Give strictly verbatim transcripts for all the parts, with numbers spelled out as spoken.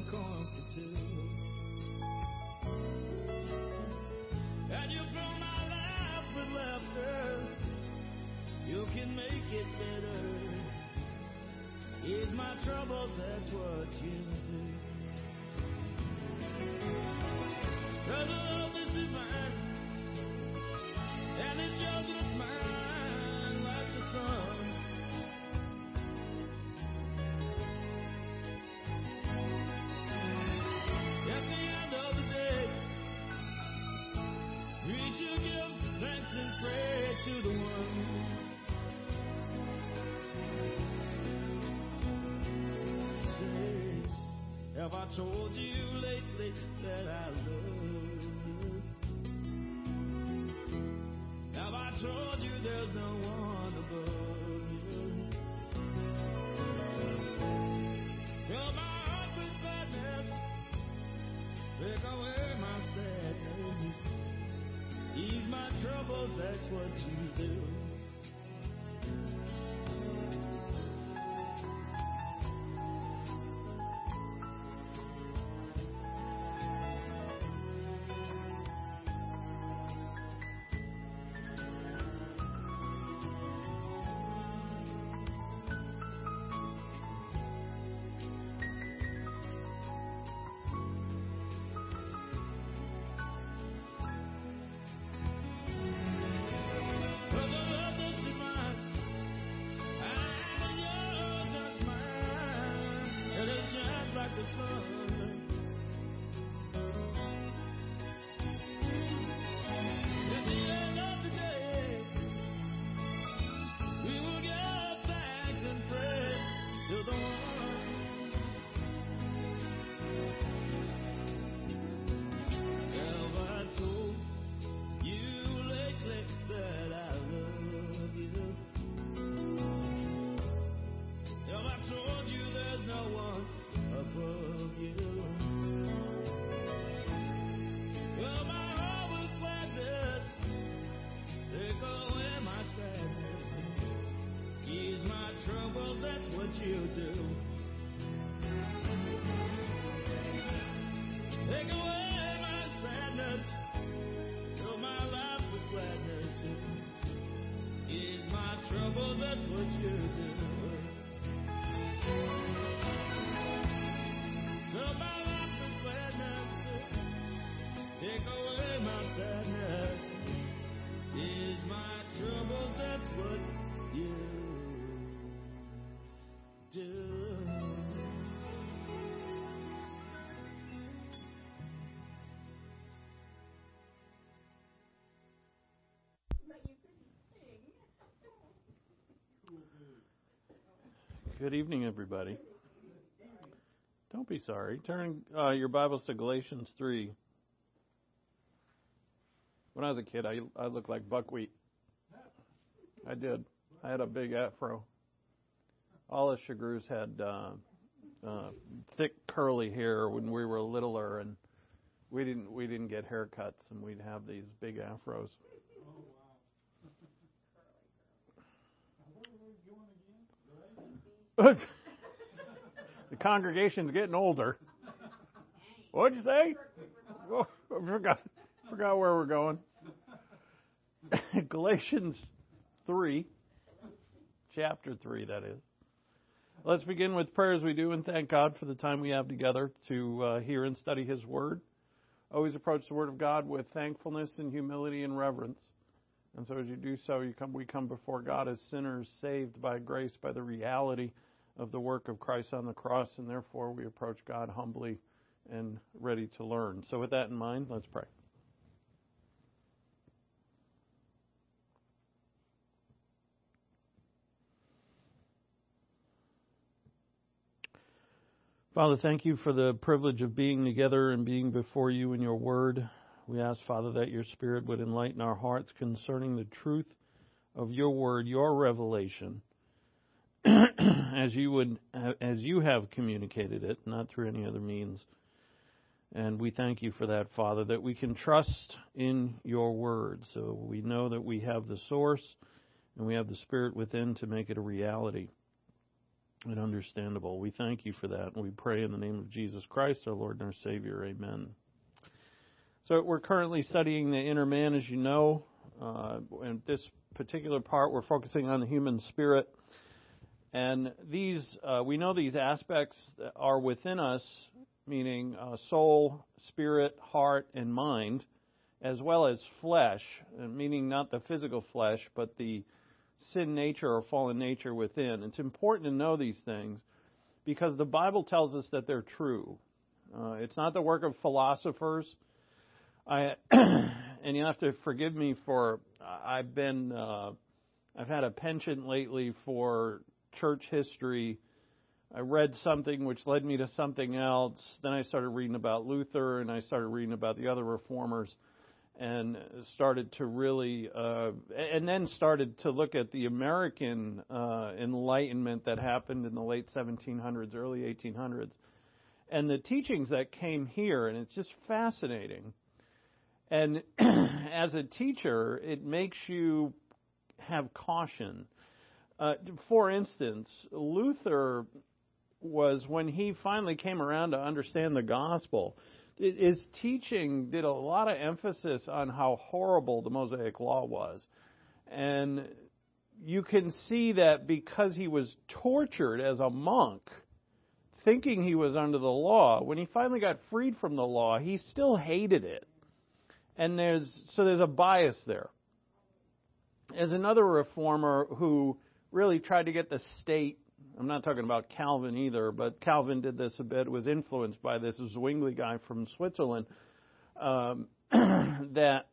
find comfort too. And you fill my life with laughter. You can make it better. Ease my troubles, that's what you do. Cause love is divine, and it shows its mine like the sun. At the end of the day, we should give thanks and praise to the one. Have I told you lately that I love you? Have I told you there's no one above you? Fill my heart with gladness, take away my sadness, ease my troubles, that's what you do. Good evening, everybody. Don't be sorry. Turn uh, your Bibles to Galatians three. When I was a kid, I, I looked like buckwheat. I did. I had a big afro. All the Chagru's had uh, uh, thick, curly hair when we were littler, and we didn't we didn't get haircuts, and we'd have these big afros. The congregation's getting older. What'd you say? Oh, I forgot, forgot where we're going. Galatians three, chapter three, that is. Let's begin with prayer as we do and thank God for the time we have together to uh, hear and study His Word. Always approach the Word of God with thankfulness and humility and reverence. And so as you do so, you come, we come before God as sinners saved by grace, by the reality of the work of Christ on the cross, and therefore we approach God humbly and ready to learn. So with that in mind, let's pray. Father, thank you for the privilege of being together and being before you in your word. We ask, Father, that your Spirit would enlighten our hearts concerning the truth of your word, your revelation, as you would, as you have communicated it, not through any other means. And we thank you for that, Father, that we can trust in your word. So we know that we have the source and we have the Spirit within to make it a reality. and understandable. We thank you for that, and we pray in the name of Jesus Christ, our Lord and our Savior. Amen. So we're currently studying the inner man, as you know. Uh, in this particular part, we're focusing on the human spirit. And these, uh, we know these aspects are within us, meaning uh, soul, spirit, heart, and mind, as well as flesh, meaning not the physical flesh, but the sin nature or fallen nature within. It's important to know these things because the Bible tells us that they're true. Uh, it's not the work of philosophers. I and you have to forgive me for I've been uh, I've had a penchant lately for church history. I read something which led me to something else. Then I started reading about Luther, and I started reading about the other reformers, and started to really, uh, and then started to look at the American uh, Enlightenment that happened in the late seventeen hundreds, early eighteen hundreds, and the teachings that came here, and it's just fascinating. And as a teacher, it makes you have caution. Uh, for instance, Luther was, when he finally came around to understand the gospel, his teaching did a lot of emphasis on how horrible the Mosaic Law was. And you can see that because he was tortured as a monk, thinking he was under the law, when he finally got freed from the law, he still hated it. And there's so there's a bias there. There's another reformer who really tried to get the state, I'm not talking about Calvin either, but Calvin did this a bit, was influenced by this Zwingli guy from Switzerland, um, that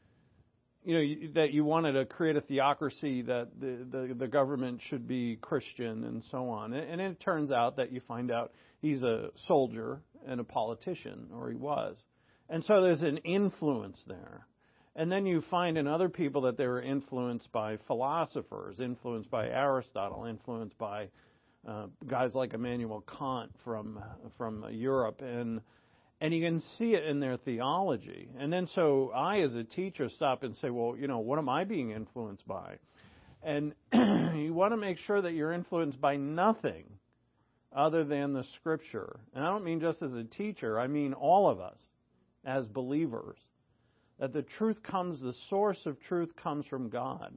you know that you wanted to create a theocracy, that the, the, the government should be Christian and so on. And, and it turns out that you find out he's a soldier and a politician, or he was. And so there's an influence there. And then you find in other people that they were influenced by philosophers, influenced by Aristotle, influenced by uh, guys like Immanuel Kant from from Europe, and and you can see it in their theology. And then so I, as a teacher, stop and say, well, you know, what am I being influenced by? And you want to make sure that you're influenced by nothing other than the Scripture. And I don't mean just as a teacher, I mean all of us as believers. That the truth comes, the source of truth comes from God.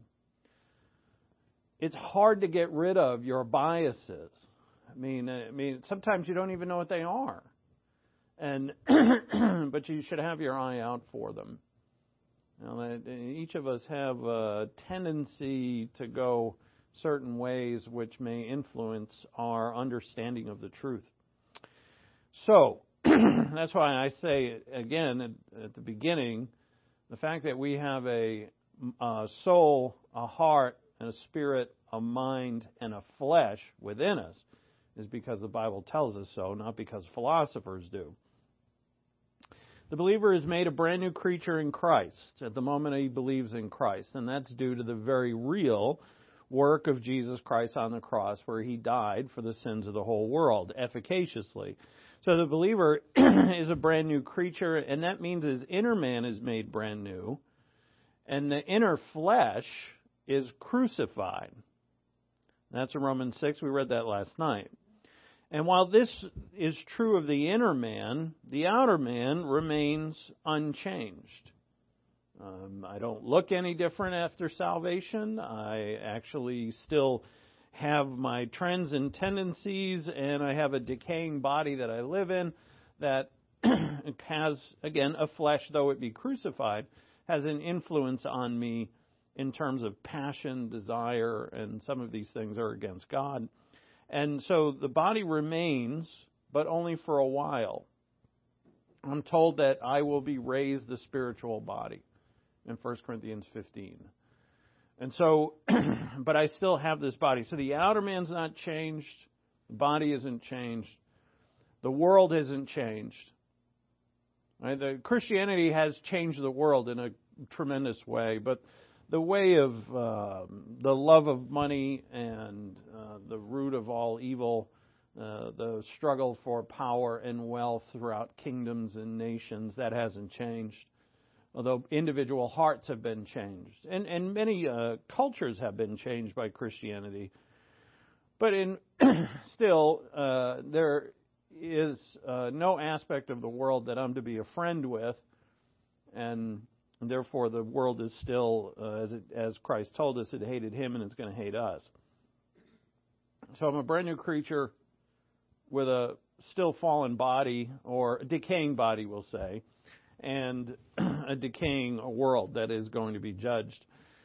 It's hard to get rid of your biases. I mean, I mean, sometimes you don't even know what they are, and but you should have your eye out for them. You know, each of us have a tendency to go certain ways which may influence our understanding of the truth. So that's why I say again at, at the beginning. The fact that we have a, a soul, a heart, and a spirit, a mind, and a flesh within us is because the Bible tells us so, not because philosophers do. The believer is made a brand new creature in Christ at the moment he believes in Christ, and that's due to the very real work of Jesus Christ on the cross, where he died for the sins of the whole world efficaciously. So the believer is a brand new creature, and that means his inner man is made brand new, and the inner flesh is crucified. That's in Romans six. We read that last night. And while this is true of the inner man, the outer man remains unchanged. Um, I don't look any different after salvation. I actually still have my trends and tendencies, and I have a decaying body that I live in that has, again, a flesh, though it be crucified, has an influence on me in terms of passion, desire, and some of these things are against God. And so the body remains, but only for a while. I'm told that I will be raised the spiritual body in First Corinthians fifteen. And so, but I still have this body. So the outer man's not changed. The body isn't changed. The world hasn't changed. Right? The Christianity has changed the world in a tremendous way. But the way of uh, the love of money and uh, the root of all evil, uh, the struggle for power and wealth throughout kingdoms and nations, that hasn't changed. Although individual hearts have been changed. And, and many uh, cultures have been changed by Christianity. But in still, uh, there is uh, no aspect of the world that I'm to be a friend with, and therefore the world is still, uh, as, it, as Christ told us, it hated him and it's going to hate us. So I'm a brand new creature with a still fallen body, or a decaying body, we'll say, and a decaying world that is going to be judged.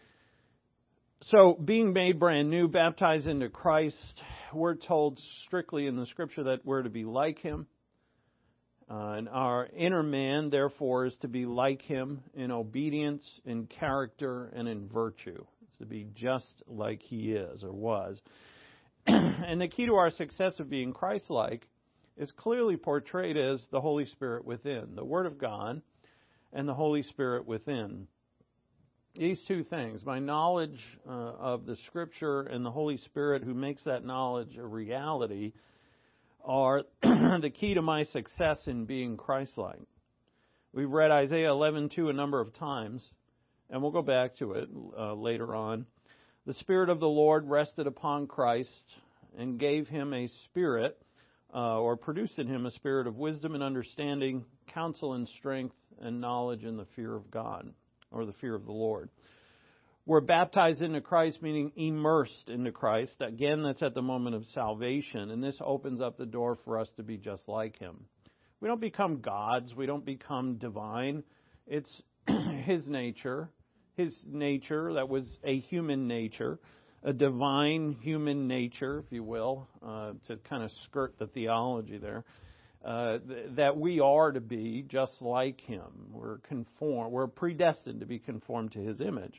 So being made brand new, baptized into Christ, we're told strictly in the Scripture that we're to be like Him. Uh, and our inner man, therefore, is to be like Him in obedience, in character, and in virtue. It's to be just like He is or was. And the key to our success of being Christ-like is clearly portrayed as the Holy Spirit within, the Word of God and the Holy Spirit within. These two things, my knowledge uh, of the Scripture and the Holy Spirit who makes that knowledge a reality, are the key to my success in being Christ-like. We've read Isaiah eleven two a number of times, and we'll go back to it uh, later on. The Spirit of the Lord rested upon Christ and gave him a spirit, uh, or produced in him a spirit of wisdom and understanding, counsel and strength, and knowledge and the fear of God, or the fear of the Lord. We're baptized into Christ, meaning immersed into Christ. Again, that's at the moment of salvation, and this opens up the door for us to be just like Him. We don't become gods. We don't become divine. It's His nature, His nature that was a human nature, a divine human nature, if you will, uh, to kind of skirt the theology there. Uh, th- that we are to be just like Him. We're conform. We're predestined to be conformed to His image.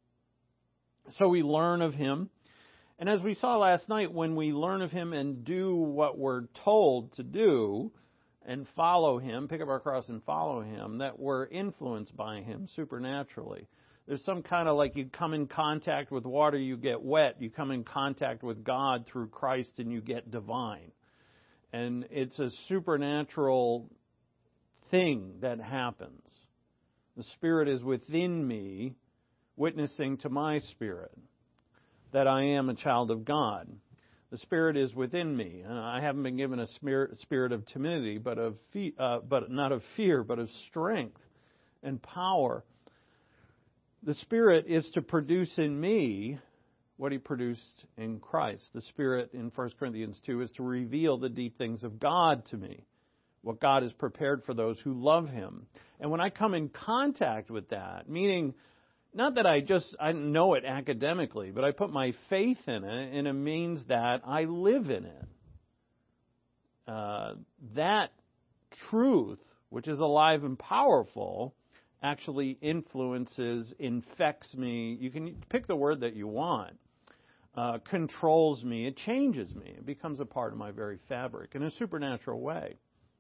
So we learn of Him. And as we saw last night, when we learn of Him and do what we're told to do and follow Him, pick up our cross and follow Him, that we're influenced by Him supernaturally. There's some kind of like you come in contact with water, you get wet. You come in contact with God through Christ and you get divine. And it's a supernatural thing that happens. The Spirit is within me, witnessing to my spirit that I am a child of God. The Spirit is within me, and I haven't been given a spirit of timidity, but of fe- uh, but not of fear, but of strength and power. The Spirit is to produce in me what He produced in Christ. The Spirit in First Corinthians two is to reveal the deep things of God to me, what God has prepared for those who love Him. And when I come in contact with that, meaning not that I just I know it academically, but I put my faith in it, and it means that I live in it. Uh, that truth, which is alive and powerful, actually influences, infects me. You can pick the word that you want. Uh, controls me. It changes me. It becomes a part of my very fabric in a supernatural way.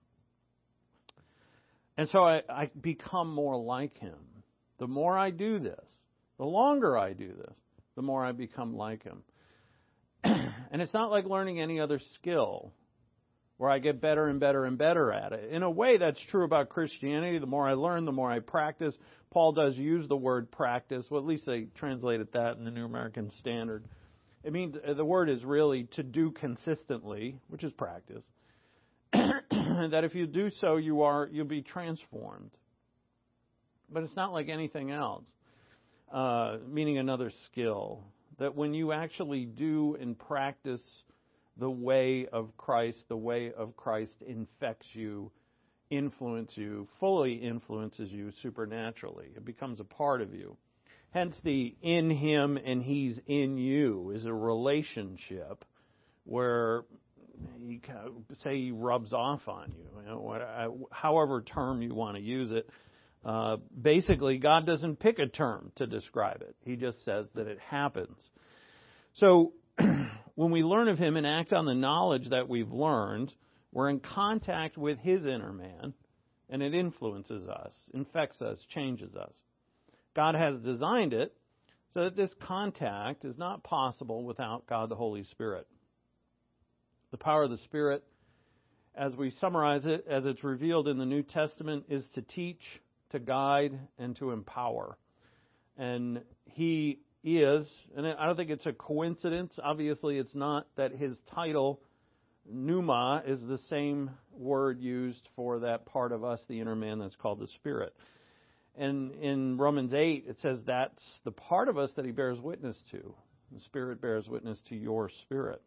And so I, I become more like Him. The more I do this, the longer I do this, the more I become like Him. And it's not like learning any other skill where I get better and better and better at it. In a way, that's true about Christianity. The more I learn, the more I practice. Paul does use the word practice. Well, at least they translated that in the New American Standard. It means the word is really to do consistently, which is practice. That if you do so, you are you'll be transformed. But it's not like anything else, uh, meaning another skill. That when you actually do and practice the way of Christ, the way of Christ infects you, influences you, fully influences you supernaturally. It becomes a part of you. Hence the in Him and He's in you is a relationship where he, say He rubs off on you, you know, what, however term you want to use it. Uh, basically, God doesn't pick a term to describe it. He just says that it happens. So when we learn of Him and act on the knowledge that we've learned, we're in contact with His inner man, and it influences us, infects us, changes us. God has designed it so that this contact is not possible without God the Holy Spirit. The power of the Spirit, as we summarize it, as it's revealed in the New Testament, is to teach, to guide, and to empower. And He is, and I don't think it's a coincidence, obviously it's not, that his title, pneuma, is the same word used for that part of us, the inner man, that's called the Spirit. And in Romans eight, it says that's the part of us that he bears witness to. The Spirit bears witness to your spirit.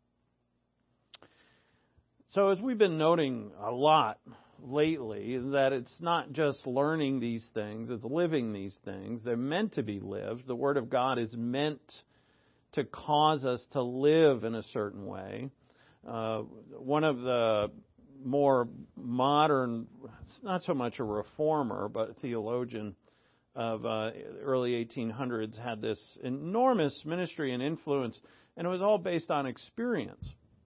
So as we've been noting a lot lately, is that it's not just learning these things, it's living these things. They're meant to be lived. The Word of God is meant to cause us to live in a certain way. Uh, one of the more modern, not so much a reformer, but a theologian of uh, early eighteen hundreds had this enormous ministry and influence, and it was all based on experience.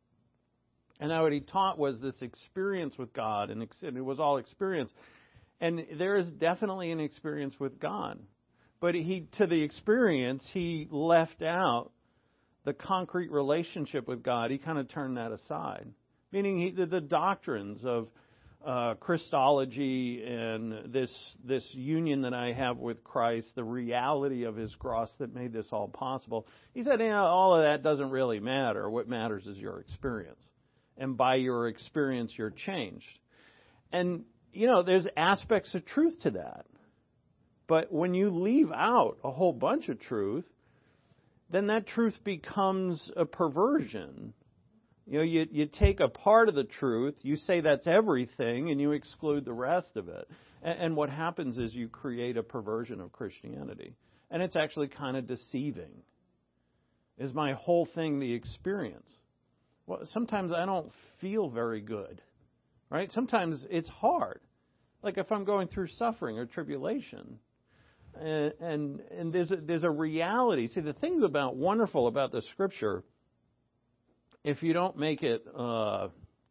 And what he taught was this experience with God, and it was all experience. And there is definitely an experience with God. But he, to the experience, he left out the concrete relationship with God. He kind of turned that aside. Meaning he, the, the doctrines of uh, Christology and this this union that I have with Christ, the reality of His cross that made this all possible. He said, yeah, all of that doesn't really matter. What matters is your experience. And by your experience, you're changed. And, you know, there's aspects of truth to that. But when you leave out a whole bunch of truth, then that truth becomes a perversion. You know, you, you take a part of the truth, you say that's everything, and you exclude the rest of it. And, and what happens is you create a perversion of Christianity. And it's actually kind of deceiving. Is my whole thing the experience? Well, sometimes I don't feel very good, right? Sometimes it's hard. Like if I'm going through suffering or tribulation. And, and, and there's a, there's a reality. See, the thing about wonderful about the Scripture, if you don't make it, uh,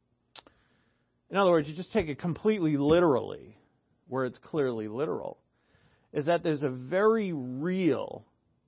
in other words, you just take it completely literally, where it's clearly literal, is that there's a very real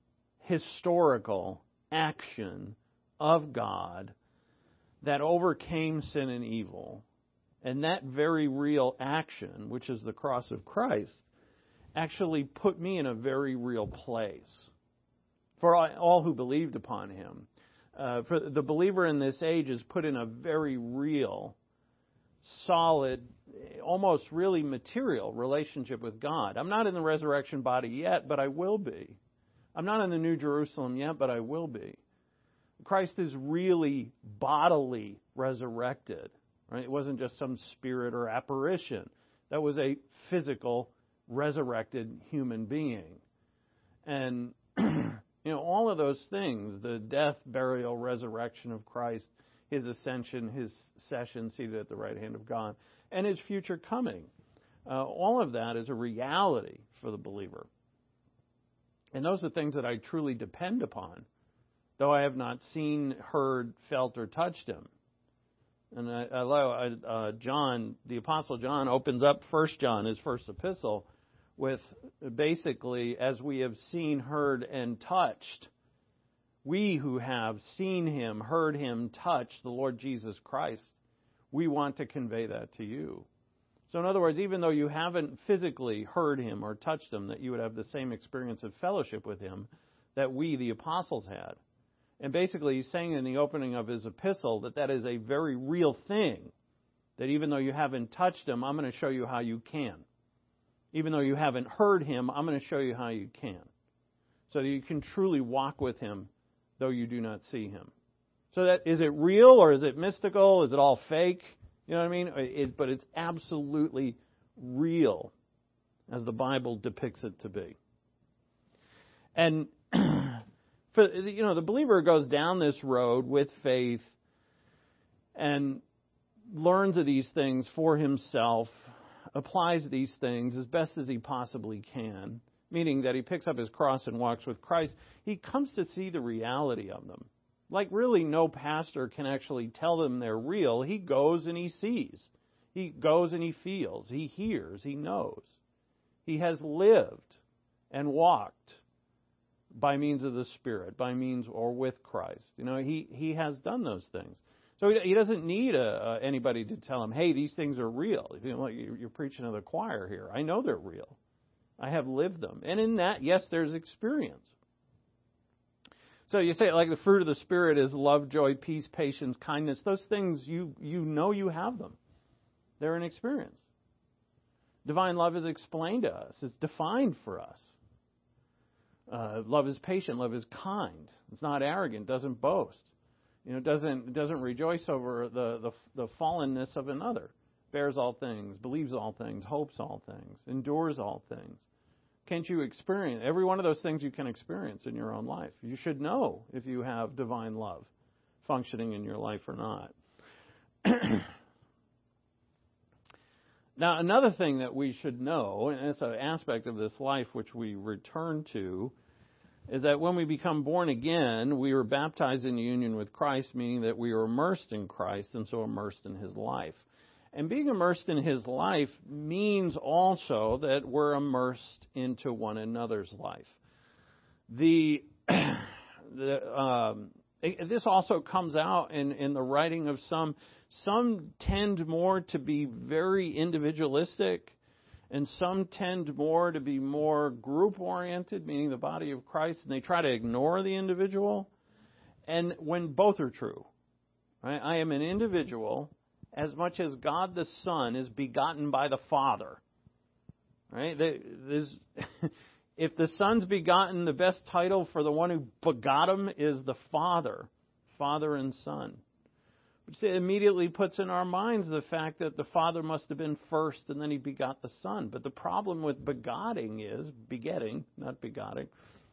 historical action of God that overcame sin and evil. And that very real action, which is the cross of Christ, actually put me in a very real place for all who believed upon Him. Uh, for the believer in this age is put in a very real, solid, almost really material relationship with God. I'm not in the resurrection body yet, but I will be. I'm not in the New Jerusalem yet, but I will be. Christ is really bodily resurrected. Right? It wasn't just some spirit or apparition. That was a physical, resurrected human being. And, you know, all of those things, the death, burial, resurrection of Christ, His ascension, His session seated at the right hand of God, and His future coming, uh, all of that is a reality for the believer. And those are things that I truly depend upon, though I have not seen, heard, felt, or touched Him. And I, I love uh, John, the Apostle John, opens up First John, his first epistle, with basically, as we have seen, heard, and touched, we who have seen Him, heard Him, touched the Lord Jesus Christ, we want to convey that to you. So in other words, even though you haven't physically heard Him or touched Him, that you would have the same experience of fellowship with Him that we, the apostles, had. And basically, he's saying in the opening of his epistle that that is a very real thing. That even though you haven't touched Him, I'm going to show you how you can. Even though you haven't heard Him, I'm going to show you how you can. So that you can truly walk with Him, though you do not see Him. So that, is it real or is it mystical? Is it all fake? You know what I mean? It, but it's absolutely real, as the Bible depicts it to be. And for, you know, the believer goes down this road with faith and learns of these things for himself, applies these things as best as he possibly can, meaning that he picks up his cross and walks with Christ. He comes to see the reality of them. Like really no pastor can actually tell them they're real. He goes and he sees. He goes and he feels. He hears. He knows. He has lived and walked by means of the Spirit, by means or with Christ. You know, he, he has done those things. So he, he doesn't need a, a, anybody to tell him, hey, these things are real. You know, you're preaching to the choir here. I know they're real. I have lived them. And in that, yes, there's experience. So you say, like, the fruit of the Spirit is love, joy, peace, patience, kindness. Those things, you, you know you have them. They're an experience. Divine love is explained to us. It's defined for us. Uh, love is patient. Love is kind. It's not arrogant. Doesn't boast. You know, doesn't doesn't rejoice over the, the the fallenness of another. Bears all things, believes all things, hopes all things, endures all things. Can't you experience every one of those things you can experience in your own life? You should know if you have divine love functioning in your life or not. Now, another thing that we should know, and it's an aspect of this life which we return to, is that when we become born again, we are baptized in union with Christ, meaning that we are immersed in Christ and so immersed in His life. And being immersed in His life means also that we're immersed into one another's life. The, the um, it, this also comes out in, in the writing of some. Some tend more to be very individualistic, and some tend more to be more group-oriented, meaning the body of Christ, and they try to ignore the individual. And when both are true, right? I am an individual as much as God the Son is begotten by the Father. Right? There's, if the Son's begotten, the best title for the one who begot him is the Father, Father and Son. Which immediately puts in our minds the fact that the Father must have been first and then He begot the Son. But the problem with begetting is, begetting, not begotten.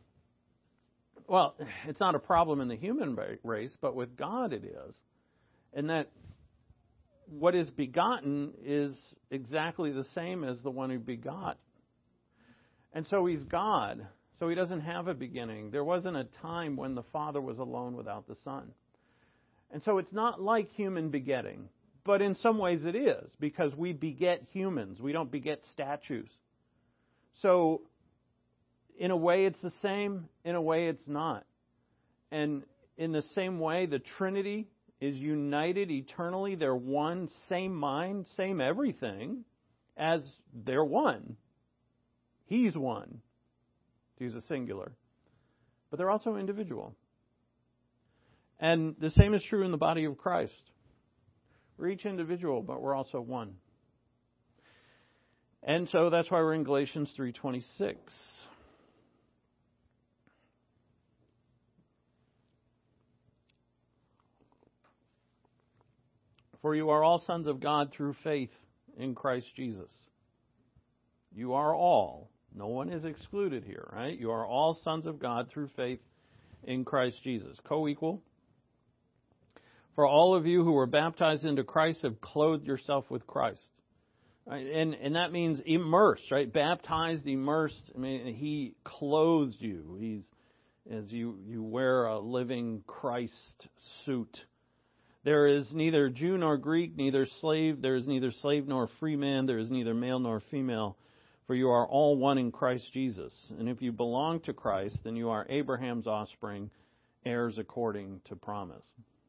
Well, it's not a problem in the human race, but with God it is. And that what is begotten is exactly the same as the one who begot. And so He's God. So He doesn't have a beginning. There wasn't a time when the Father was alone without the Son. And so it's not like human begetting. But in some ways it is, because we beget humans. We don't beget statues. So in a way it's the same. In a way it's not. And in the same way, the Trinity is united eternally. They're one, same mind, same everything, as they're one. He's one. To use a singular. But they're also individual. And the same is true in the body of Christ. We're each individual, but we're also one. And so that's why we're in Galatians three twenty-six. For you are all sons of God through faith in Christ Jesus. You are all. No one is excluded here, right? You are all sons of God through faith in Christ Jesus. Co-equal. For all of you who were baptized into Christ have clothed yourself with Christ. Right? And and that means immersed, right? Baptized, immersed. I mean, He clothes you. He's as you, you wear a living Christ suit. There is neither Jew nor Greek, neither slave. There is neither slave nor free man. There is neither male nor female. For you are all one in Christ Jesus. And if you belong to Christ, then you are Abraham's offspring, heirs according to promise.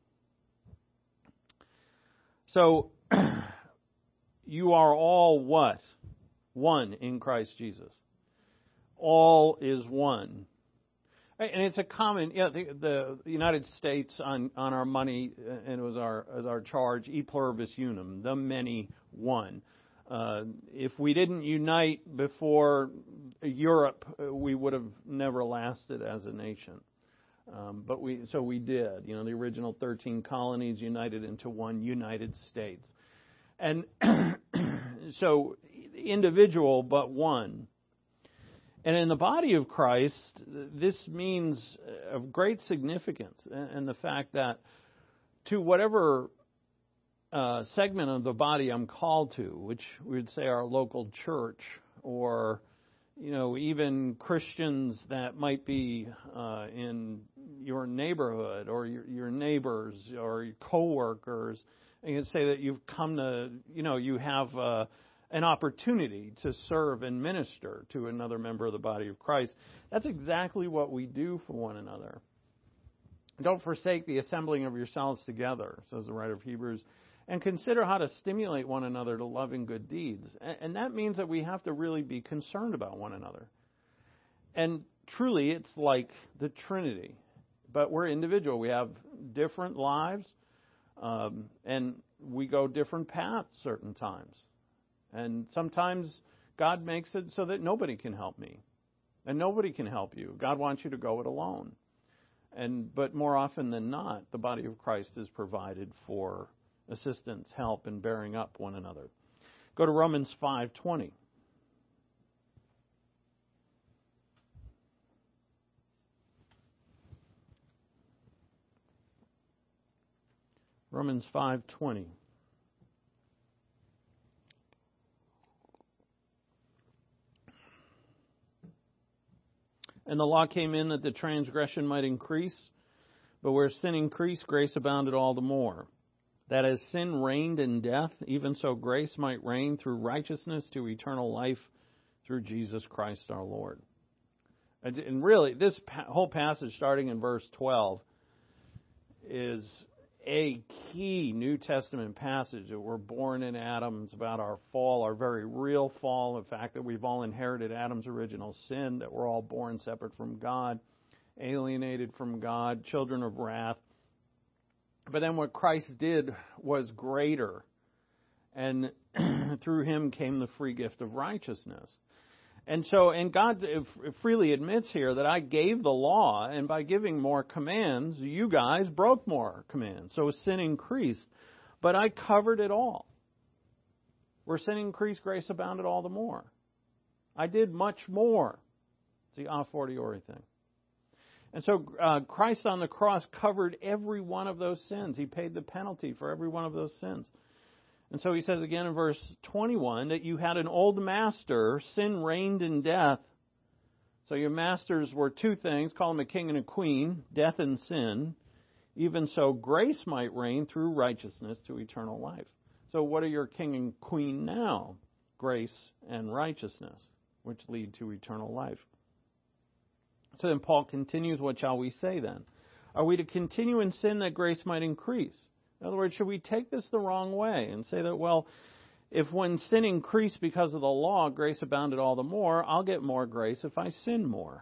So, you are all what? One in Christ Jesus. All is one. And it's a common, yeah, the, the United States on, on our money, and it was our as our charge, e pluribus unum, the many one. Uh, if we didn't unite before Europe, we would have never lasted as a nation. Um, but we, so we did. You know, the original thirteen colonies united into one United States. And so individual, but one. And in the body of Christ, this means of great significance. And the fact that to whatever uh, segment of the body I'm called to, which we would say our local church, or you know, even Christians that might be uh, in your neighborhood or your, your neighbors or your coworkers, and you can say that you've come to, you know, you have uh, an opportunity to serve and minister to another member of the body of Christ. That's exactly what we do for one another. Don't forsake the assembling of yourselves together, says the writer of Hebrews, and consider how to stimulate one another to love and good deeds. And that means that we have to really be concerned about one another. And truly, it's like the Trinity. but we're individual. We have different lives, um, and we go different paths certain times. And sometimes God makes it so that nobody can help me, and nobody can help you. God wants you to go it alone. And but more often than not, the body of Christ is provided for assistance, help, and bearing up one another. Go to Romans five twenty. Romans five twenty. And the law came in that the transgression might increase, but where sin increased, grace abounded all the more. That as sin reigned in death, even so grace might reign through righteousness to eternal life through Jesus Christ our Lord. And really, this whole passage, starting in verse twelve, is a key New Testament passage that we're born in Adam. It's about our fall, our very real fall, the fact that we've all inherited Adam's original sin, that we're all born separate from God, alienated from God, children of wrath. But then what Christ did was greater, and through him came the free gift of righteousness. And so, and God freely admits here that I gave the law, and by giving more commands, you guys broke more commands. So sin increased, but I covered it all. Where sin increased, grace abounded all the more. I did much more. It's the a fortiori thing. And so uh, Christ on the cross covered every one of those sins. He paid the penalty for every one of those sins. And so he says again in verse twenty-one that you had an old master, sin reigned in death. So your masters were two things, call them a king and a queen, death and sin. Even so grace might reign through righteousness to eternal life. So what are your king and queen now? Grace and righteousness, which lead to eternal life. So then Paul continues, what shall we say then? Are we to continue in sin that grace might increase? In other words, should we take this the wrong way and say that, well, if when sin increased because of the law, grace abounded all the more, I'll get more grace if I sin more.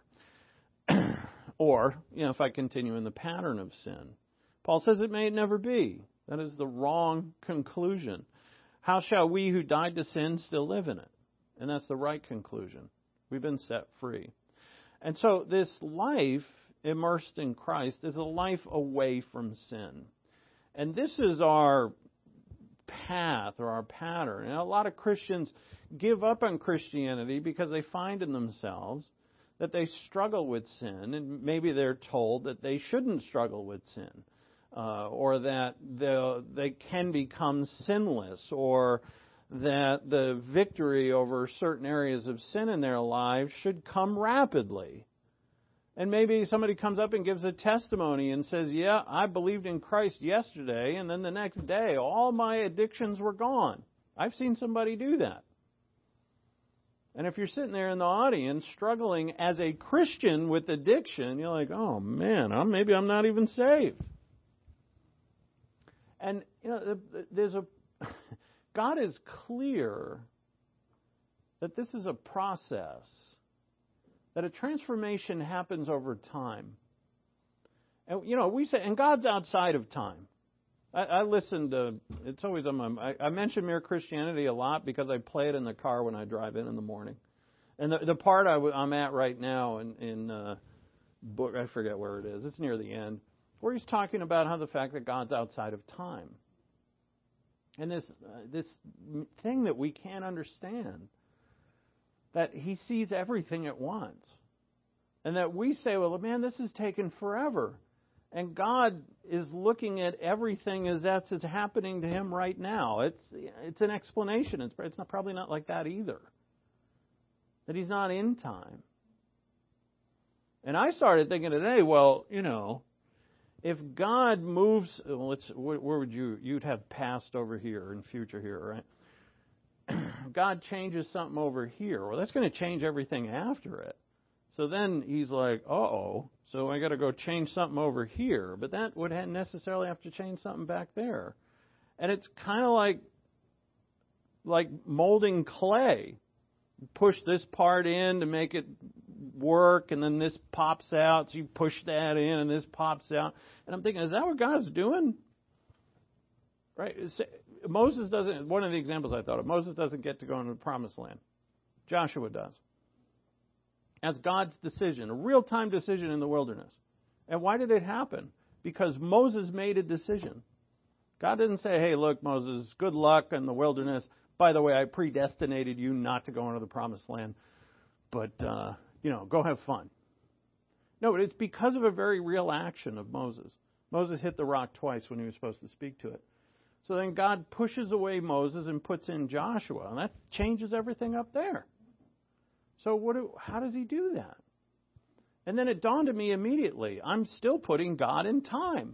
Or, you know, if I continue in the pattern of sin. Paul says it may never be. That is the wrong conclusion. How shall we who died to sin still live in it? And that's the right conclusion. We've been set free. And so this life immersed in Christ is a life away from sin. And this is our path or our pattern. And a lot of Christians give up on Christianity because they find in themselves that they struggle with sin, and maybe they're told that they shouldn't struggle with sin, uh, or that they can become sinless, or that the victory over certain areas of sin in their lives should come rapidly. And maybe somebody comes up and gives a testimony and says, yeah, I believed in Christ yesterday, and then the next day, all my addictions were gone. I've seen somebody do that. And if you're sitting there in the audience struggling as a Christian with addiction, you're like, oh man, I'm, maybe I'm not even saved. And you know, there's a God is clear that this is a process, that a transformation happens over time. And, you know, we say, and God's outside of time. I, I listen to, it's always on my, I, I mention Mere Christianity a lot because I play it in the car when I drive in in the morning. And the, the part I, I'm at right now in, in uh, book, I forget where it is, it's near the end, where he's talking about how the fact that God's outside of time. And this uh, this thing that we can't understand, that he sees everything at once. And that we say, well, man, this is taking forever. And God is looking at everything as that's it's happening to him right now. It's it's an explanation. It's, it's not, probably not like that either. That he's not in time. And I started thinking today, well, you know, if God moves, well, let's, where, where would you, you'd have past over here and future here, right? God changes something over here. Well, that's going to change everything after it. So then he's like, uh-oh, so I got to go change something over here. But that would necessarily have to change something back there. And it's kind of like, like molding clay. push this part in to make it work, and then this pops out, so you push that in, and this pops out. And I'm thinking, is that what God's doing? Right? Moses doesn't, one of the examples I thought of, Moses doesn't get to go into the promised land. Joshua does. That's God's decision, a real-time decision in the wilderness. And why did it happen? Because Moses made a decision. God didn't say, hey, look, Moses, good luck in the wilderness. By the way, I predestinated you not to go into the promised land. But, uh, you know, go have fun. No, it's because of a very real action of Moses. Moses hit the rock twice when he was supposed to speak to it. So then God pushes away Moses and puts in Joshua. And that changes everything up there. So what? Do, how does he do that? And then it dawned on me immediately, I'm still putting God in time.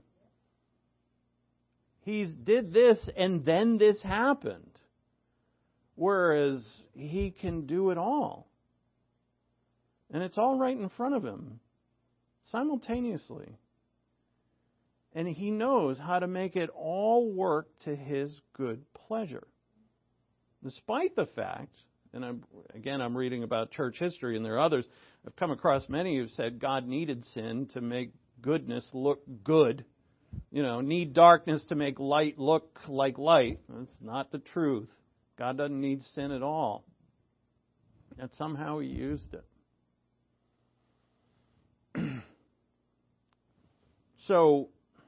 He did this and then this happened. Whereas he can do it all. And it's all right in front of him, simultaneously. And he knows how to make it all work to his good pleasure. Despite the fact, and I'm, again, I'm reading about church history, and there are others, I've come across many who've said God needed sin to make goodness look good. You know, need darkness to make light look like light. That's not the truth. God doesn't need sin at all. And somehow he used it. So,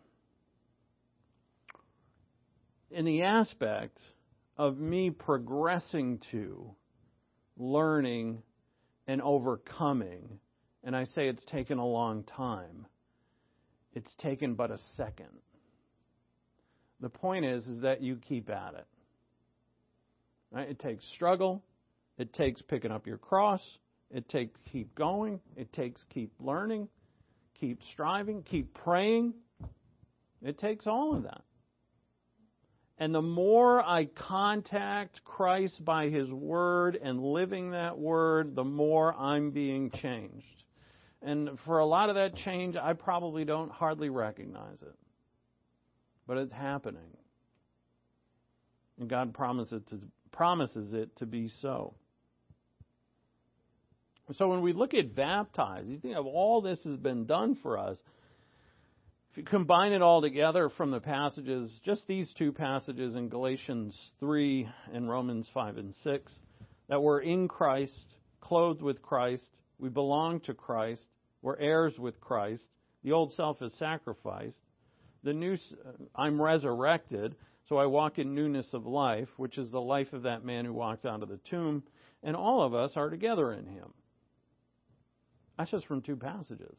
in the aspect of me progressing to learning and overcoming, and I say it's taken a long time, it's taken but a second. The point is, is that you keep at it. Right? It takes struggle. It takes picking up your cross. It takes keep going. It takes keep learning, keep striving, keep praying. It takes all of that. And the more I contact Christ by His Word and living that Word, the more I'm being changed. And for a lot of that change, I probably don't hardly recognize it. But it's happening. And God promises it to, promises it to be so. So when we look at baptized, you think of all this has been done for us. If you combine it all together from the passages, just these two passages in Galatians three and Romans five and six, that we're in Christ, clothed with Christ, we belong to Christ, we're heirs with Christ, the old self is sacrificed, the new, I'm resurrected, so I walk in newness of life, which is the life of that man who walked out of the tomb, and all of us are together in Him. That's just from two passages.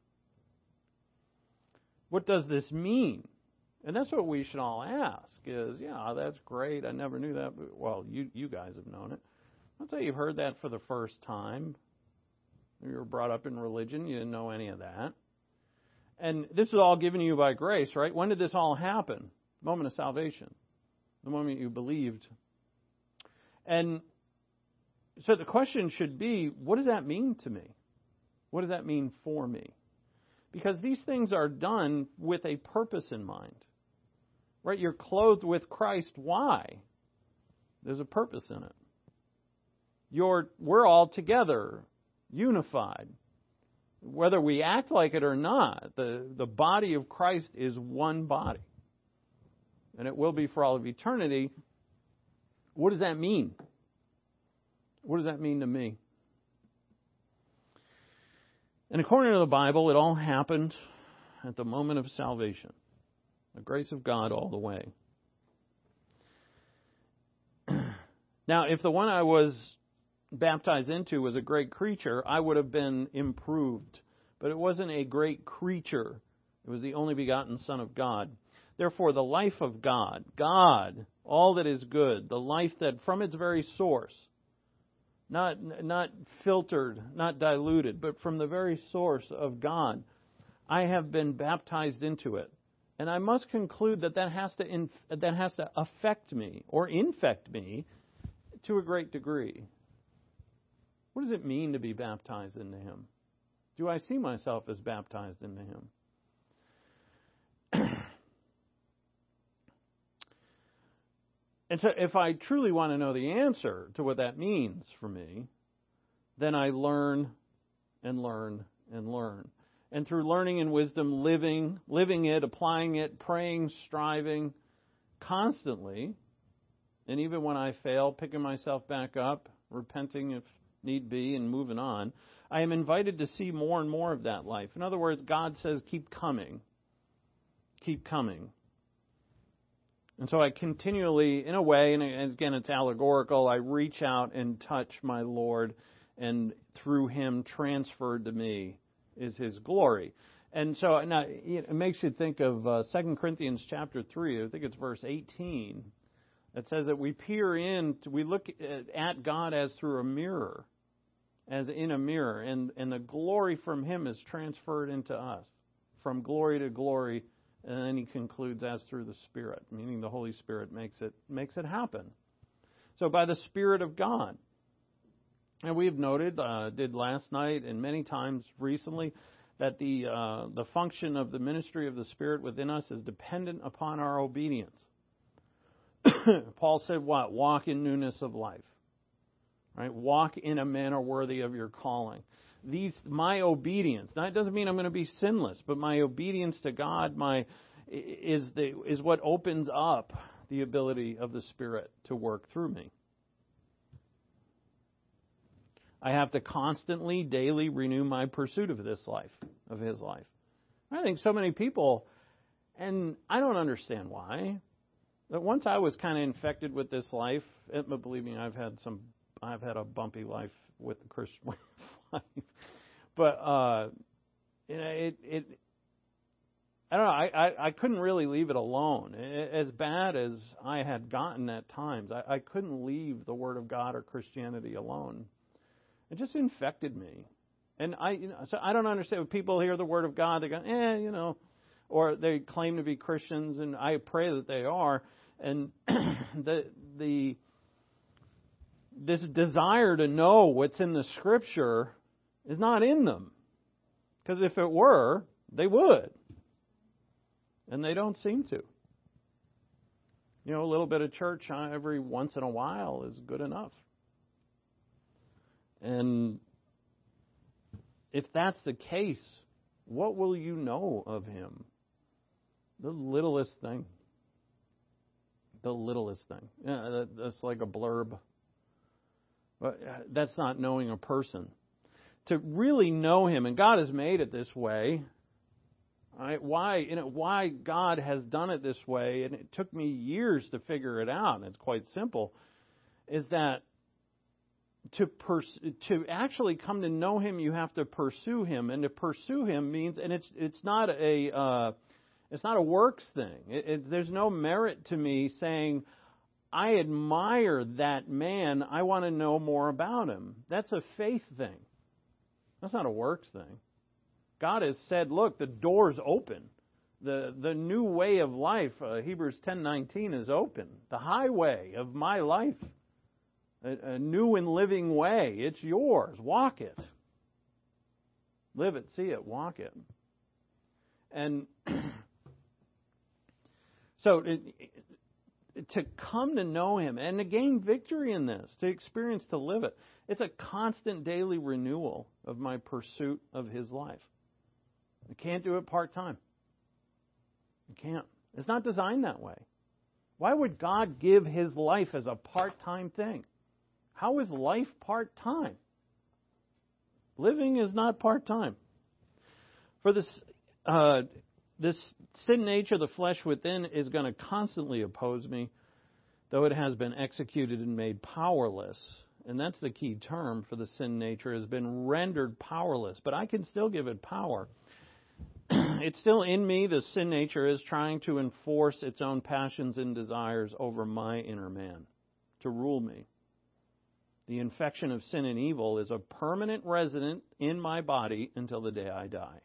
What does this mean? And that's what we should all ask is, yeah, that's great. I never knew that. Well, you you guys have known it. Let's say you've heard that for the first time. You were brought up in religion. You didn't know any of that. And this is all given you by grace, right? When did this all happen? The moment of salvation. The moment you believed. And so the question should be, what does that mean to me? What does that mean for me? Because these things are done with a purpose in mind. Right? You're clothed with Christ. Why? There's a purpose in it. You're, we're all together, unified. Whether we act like it or not, the, the body of Christ is one body. And it will be for all of eternity. What does that mean? What does that mean to me? And according to the Bible, it all happened at the moment of salvation. The grace of God all the way. Now, if the one I was baptized into was a great creature, I would have been improved. But it wasn't a great creature. It was the only begotten Son of God. Therefore, the life of God, God, all that is good, the life that from its very source, Not not filtered, not diluted, but from the very source of God, I have been baptized into it. And I must conclude that that has to inf- that has to affect me or infect me to a great degree. What does it mean to be baptized into Him? Do I see myself as baptized into Him? And so if I truly want to know the answer to what that means for me, then I learn and learn and learn. And through learning and wisdom, living, living it, applying it, praying, striving constantly, and even when I fail, picking myself back up, repenting if need be, and moving on, I am invited to see more and more of that life. In other words, God says, keep coming. Keep coming. And so I continually, in a way, and again it's allegorical, I reach out and touch my Lord, and through Him transferred to me is His glory. And so now, it makes you think of uh, Second Corinthians chapter three, I think it's verse eighteen. It says that we peer in, we look at God as through a mirror, as in a mirror, and, and the glory from Him is transferred into us, from glory to glory. And then he concludes, as through the Spirit, meaning the Holy Spirit makes it makes it happen. So by the Spirit of God. And we have noted, uh, did last night and many times recently, that the uh, the function of the ministry of the Spirit within us is dependent upon our obedience. Paul said what? Walk in newness of life. Right? Walk in a manner worthy of your calling. These, my obedience. Now, it doesn't mean I'm going to be sinless, but my obedience to God, my is the is what opens up the ability of the Spirit to work through me. I have to constantly, daily renew my pursuit of this life, of His life. I think so many people, and I don't understand why, but once I was kind of infected with this life, but believe me, I've had some, I've had a bumpy life with the Christian life. But uh, you know, it, it, I don't know. I, I, I couldn't really leave it alone. As bad as I had gotten at times, I, I couldn't leave the Word of God or Christianity alone. It just infected me, and I, you know, so I don't understand. When people hear the Word of God, they go, eh, you know, or they claim to be Christians, and I pray that they are, and the the this desire to know what's in the Scripture is not in them. Because if it were, they would. And they don't seem to. You know, a little bit of church every once in a while is good enough. And if that's the case, what will you know of Him? The littlest thing. The littlest thing. Yeah, that, that's like a blurb. But that's not knowing a person. To really know Him, and God has made it this way. Right? Why, you know, why God has done it this way, and it took me years to figure it out, and it's quite simple, is that to pers- to actually come to know Him, you have to pursue Him, and to pursue Him means, and it's it's not a uh, it's not a works thing. It, it, there's no merit to me saying, I admire that man, I want to know more about him. That's a faith thing. That's not a works thing. God has said, look, the door's open. The the new way of life, uh, Hebrews ten nineteen, is open. The highway of my life, a, a new and living way. It's yours. Walk it. Live it, see it, walk it. And so it, it, to come to know Him and to gain victory in this, to experience, to live it, it's a constant daily renewal of my pursuit of His life. I can't do it part-time. I can't. It's not designed that way. Why would God give His life as a part-time thing? How is life part-time? Living is not part-time. For this, uh, this sin nature, the flesh within, is going to constantly oppose me, though it has been executed and made powerless. And that's the key term for the sin nature, has been rendered powerless. But I can still give it power. It's still in me. The sin nature is trying to enforce its own passions and desires over my inner man, to rule me. The infection of sin and evil is a permanent resident in my body until the day I die.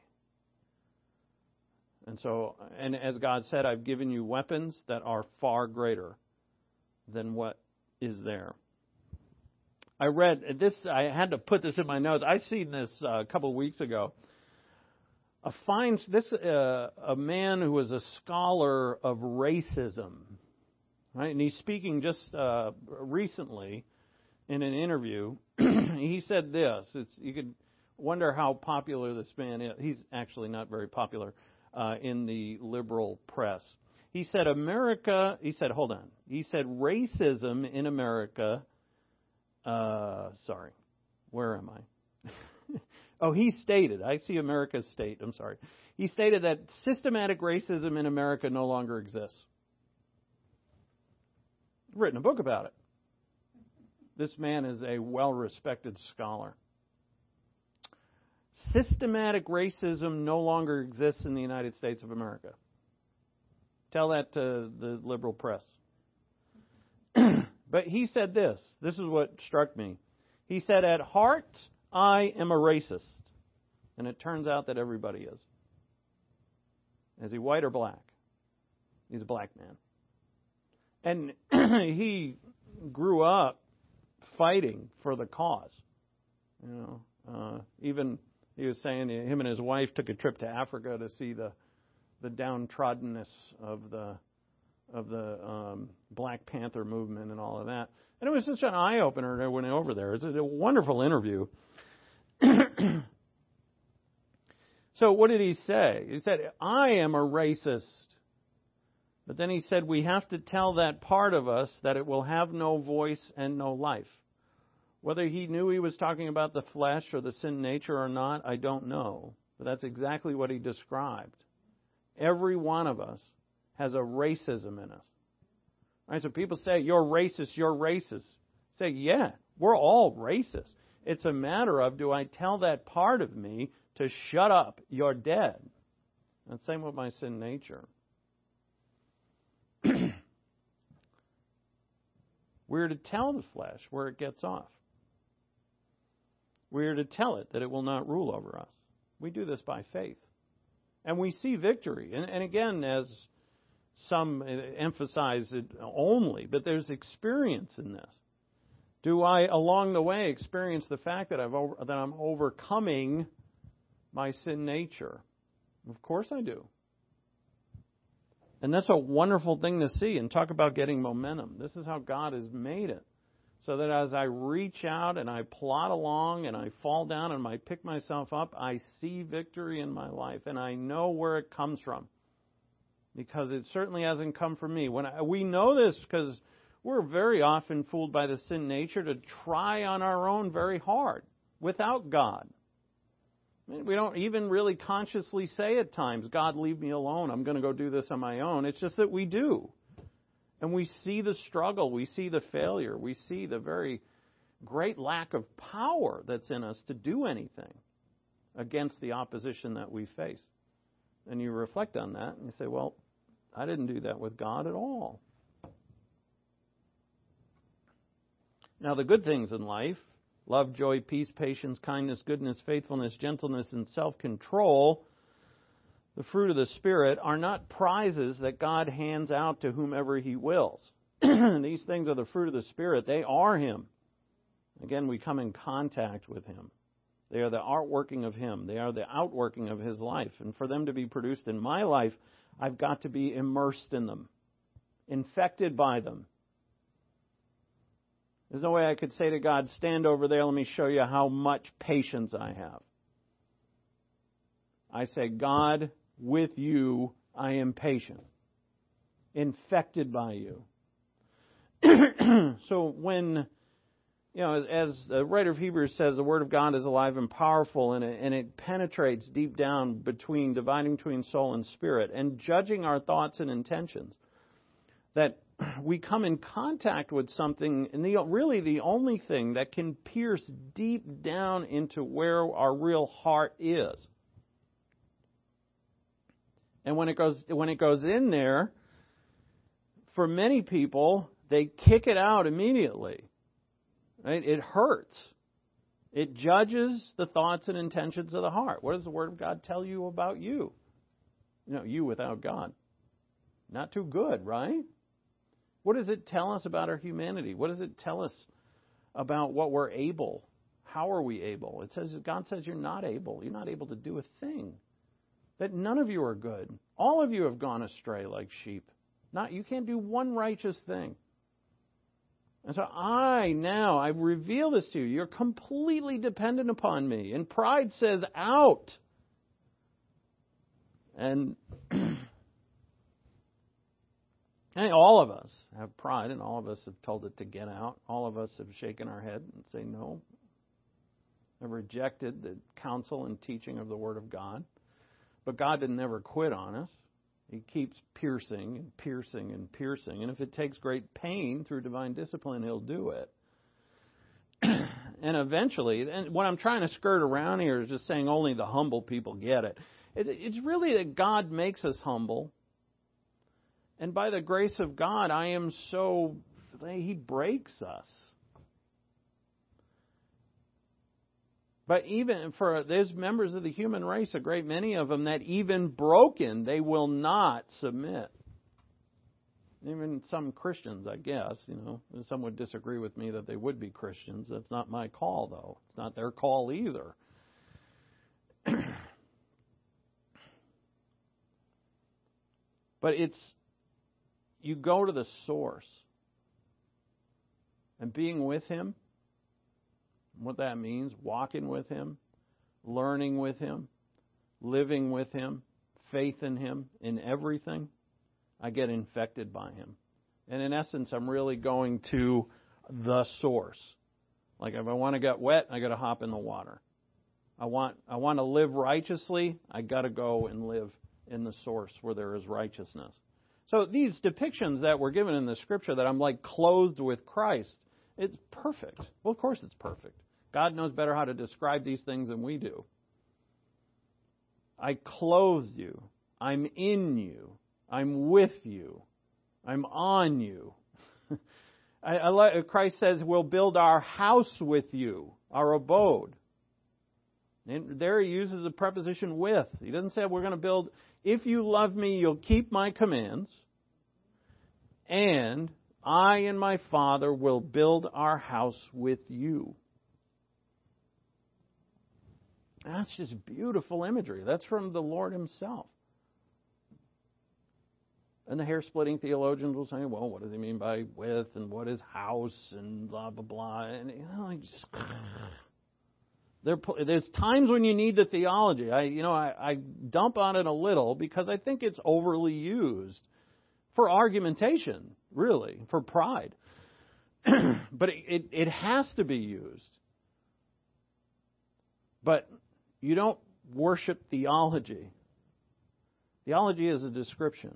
And so, and as God said, I've given you weapons that are far greater than what is there. I read this, I had to put this in my notes. I seen this uh, a couple of weeks ago. A fine, this uh, a man who was a scholar of racism, Right? And he's speaking just uh, recently in an interview. He said this. It's, you could wonder how popular this man is. He's actually not very popular uh, in the liberal press. He said, America, he said, hold on. He said, racism in America, uh, sorry, where am I? oh, he stated, I see America's state, I'm sorry. He stated that systematic racism in America no longer exists. Written a book about it. This man is a well-respected scholar. Systematic racism no longer exists in the United States of America. Tell that to the liberal press. But he said this. This is what struck me. He said, at heart, I am a racist. And it turns out that everybody is. Is he white or black? He's a black man. And he grew up fighting for the cause. You know, uh, even he was saying him and his wife took a trip to Africa to see the the downtroddenness of the of the um, Black Panther movement and all of that. And it was such an eye opener when I went over there. It was a wonderful interview. So what did he say? He said, I am a racist. But then he said, we have to tell that part of us that it will have no voice and no life. Whether he knew he was talking about the flesh or the sin nature or not, I don't know. But that's exactly what he described. Every one of us has a racism in us. All right, so people say, you're racist, you're racist. Say, yeah, we're all racist. It's a matter of, do I tell that part of me to shut up, you're dead? And same with my sin nature. We're to tell the flesh where it gets off. We are to tell it that it will not rule over us. We do this by faith. And we see victory. And, and again, as some emphasize it only, but there's experience in this. Do I, along the way, experience the fact that, I've over, that I'm overcoming my sin nature? Of course I do. And that's a wonderful thing to see. And talk about getting momentum. This is how God has made it. So that as I reach out and I plod along and I fall down and I pick myself up, I see victory in my life. And I know where it comes from. Because it certainly hasn't come from me. When I, we know this because we're very often fooled by the sin nature to try on our own very hard without God. I mean, we don't even really consciously say at times, God, leave me alone. I'm going to go do this on my own. It's just that we do. And we see the struggle. We see the failure. We see the very great lack of power that's in us to do anything against the opposition that we face. And you reflect on that and you say, well, I didn't do that with God at all. Now, the good things in life, love, joy, peace, patience, kindness, goodness, faithfulness, gentleness, and self-control, the fruit of the Spirit, are not prizes that God hands out to whomever He wills. These things are the fruit of the Spirit. They are Him. Again, we come in contact with Him. They are the outworking of Him. They are the outworking of His life. And for them to be produced in my life, I've got to be immersed in them, infected by them. There's no way I could say to God, stand over there, let me show you how much patience I have. I say, God, with you, I am patient, infected by you. So when, you know, as the writer of Hebrews says, the Word of God is alive and powerful, and it, and it penetrates deep down between, dividing between soul and spirit, and judging our thoughts and intentions, that we come in contact with something, and the, really the only thing that can pierce deep down into where our real heart is. And when it goes when it goes in there, for many people, they kick it out immediately. Right? It hurts. It judges the thoughts and intentions of the heart. What does the Word of God tell you about you? You know, you without God. Not too good, right? What does it tell us about our humanity? What does it tell us about what we're able? How are we able? It says, God says you're not able. You're not able to do a thing. That none of you are good. All of you have gone astray like sheep. Not, you can't do one righteous thing. And so I now, I reveal this to you. You're completely dependent upon me. And pride says, out. And, and all of us have pride, and all of us have told it to get out. All of us have shaken our head and say no. Have rejected the counsel and teaching of the Word of God. But God didn't ever quit on us. He keeps piercing and piercing and piercing. And if it takes great pain through divine discipline, He'll do it. And eventually, and what I'm trying to skirt around here is just saying only the humble people get it. It's really that God makes us humble. And by the grace of God, I am so, He breaks us. But even for those members of the human race, a great many of them, that even broken, they will not submit. Even some Christians, I guess, you know, some would disagree with me that they would be Christians. That's not my call, though. It's not their call either. But it's, you go to the source. And being with Him, what that means, walking with Him, learning with Him, living with Him, faith in Him, in everything, I get infected by Him. And in essence, I'm really going to the source. Like if I want to get wet, I got to hop in the water. I want I want to live righteously, I got to go and live in the source where there is righteousness. So these depictions that were given in the Scripture that I'm like clothed with Christ, it's perfect. Well, of course it's perfect. God knows better how to describe these things than we do. I clothed you. I'm in you. I'm with you. I'm on you. I, I like, Christ says we'll build our house with you, our abode. And there He uses the preposition with. He doesn't say we're going to build, if you love me, you'll keep my commands. And I and my Father will build our house with you. That's just beautiful imagery. That's from the Lord Himself. And the hair-splitting theologians will say, well, what does He mean by with, and what is house, and blah, blah, blah. And, you know, I just... There, there's times when you need the theology. I, you know, I, I dump on it a little because I think it's overly used for argumentation, really, for pride. But it, it, it has to be used. But you don't worship theology. Theology is a description.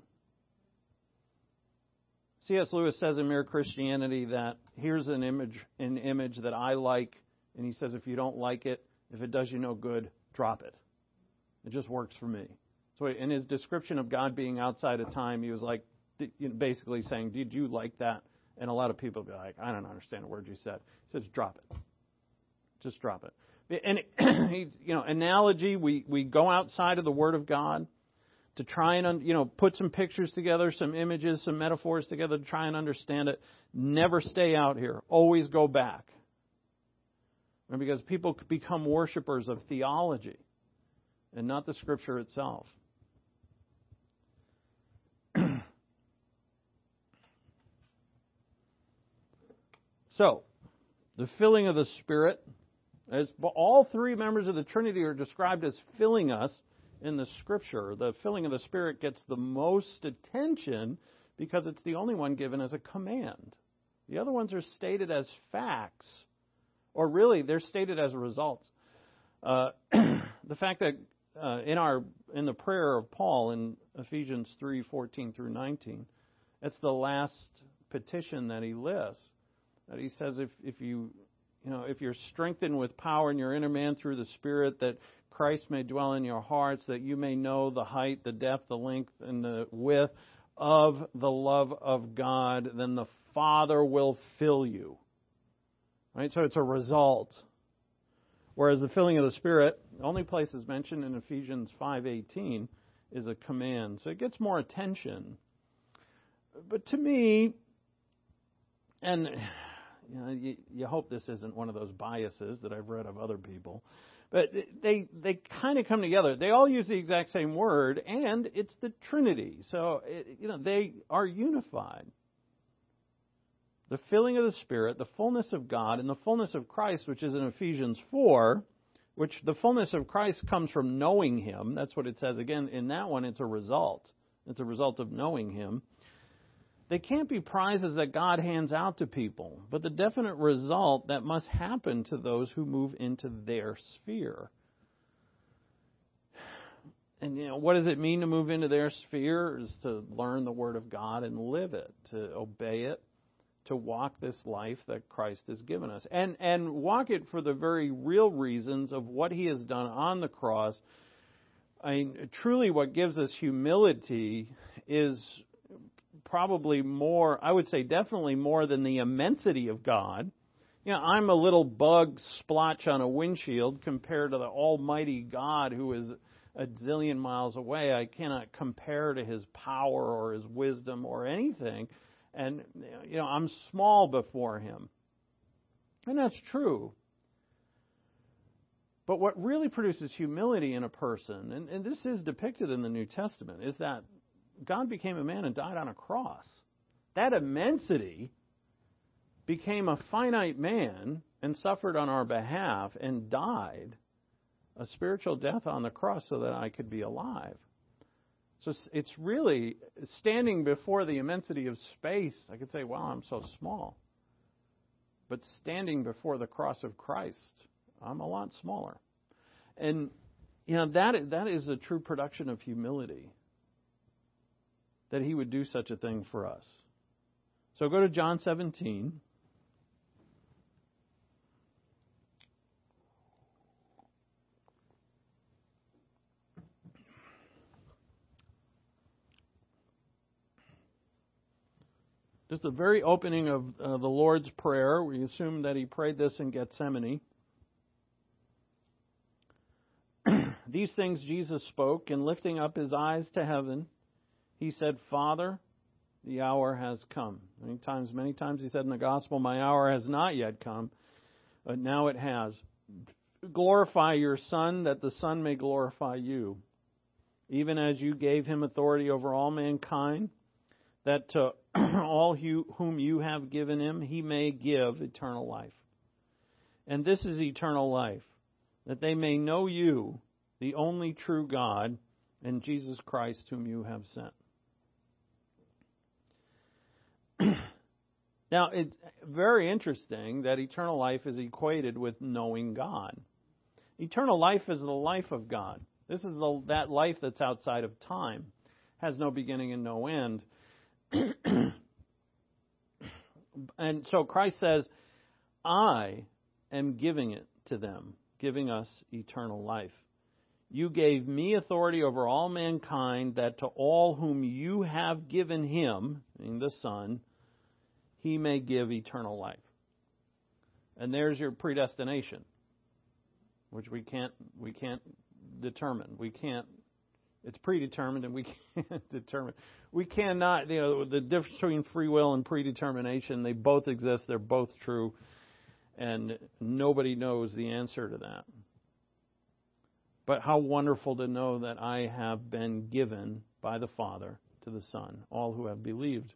C S Lewis says in Mere Christianity that here's an image, an image that I like, and he says if you don't like it, if it does you no good, drop it. It just works for me. So in his description of God being outside of time, he was like, basically saying, did you like that? And a lot of people be like, I don't understand a word you said. He says, drop it. Just drop it. And, you know, analogy, we, we go outside of the Word of God to try and, you know, put some pictures together, some images, some metaphors together to try and understand it. Never stay out here. Always go back. And because people become worshipers of theology and not the Scripture itself. So, the filling of the Spirit, as all three members of the Trinity are described as filling us in the Scripture. The filling of the Spirit gets the most attention because it's the only one given as a command. The other ones are stated as facts, or really they're stated as results. Uh, the fact that uh, in our in the prayer of Paul in Ephesians three fourteen through nineteen, it's the last petition that he lists. That he says, if if you you know if you're strengthened with power in your inner man through the Spirit, that Christ may dwell in your hearts, that you may know the height, the depth, the length, and the width of the love of God, then the Father will fill you. Right? So it's a result. Whereas the filling of the Spirit, the only place is mentioned in Ephesians five eighteen, is a command. So it gets more attention. But to me, and you know, you, you hope this isn't one of those biases that I've read of other people, But they they kind of come together. They all use the exact same word, and it's the Trinity. So, it, you know, they are unified. The filling of the Spirit, the fullness of God, and the fullness of Christ, which is in Ephesians four, which the fullness of Christ comes from knowing Him. That's what it says. Again, in that one, it's a result. It's a result of knowing Him. They can't be prizes that God hands out to people, but the definite result that must happen to those who move into their sphere. And, you know, what does it mean to move into their sphere? Is to learn the Word of God and live it, to obey it, to walk this life that Christ has given us. And, and walk it for the very real reasons of what He has done on the cross. I mean, truly what gives us humility is probably more, I would say definitely more than the immensity of God. You know, I'm a little bug splotch on a windshield compared to the almighty God who is a zillion miles away. I cannot compare to His power or His wisdom or anything. And, you know, I'm small before Him. And that's true. But what really produces humility in a person, and, and this is depicted in the New Testament, is that God became a man and died on a cross. That immensity became a finite man and suffered on our behalf and died a spiritual death on the cross so that I could be alive. So it's really standing before the immensity of space. I could say, wow, I'm so small. But standing before the cross of Christ, I'm a lot smaller. And, you know, that that is a true production of humility, that He would do such a thing for us. So go to John seventeen. Just the very opening of uh, the Lord's Prayer. We assume that He prayed this in Gethsemane. These things Jesus spoke, and lifting up His eyes to heaven, He said, Father, the hour has come. Many times, many times He said in the Gospel, my hour has not yet come, but now it has. Glorify your Son, that the Son may glorify you, even as you gave Him authority over all mankind, that to all whom you have given Him, He may give eternal life. And this is eternal life, that they may know you, the only true God, and Jesus Christ whom you have sent. Now, it's very interesting that eternal life is equated with knowing God. Eternal life is the life of God. This is the, that life that's outside of time, has no beginning and no end. And so Christ says, I am giving it to them, giving us eternal life. You gave me authority over all mankind, that to all whom you have given Him, meaning the Son, He may give eternal life. And there's your predestination, which we can't we can't determine. We can't. It's predetermined, and we can't determine. We cannot. You know, the difference between free will and predetermination, they both exist. They're both true, and nobody knows the answer to that. But how wonderful to know that I have been given by the Father to the Son, all who have believed.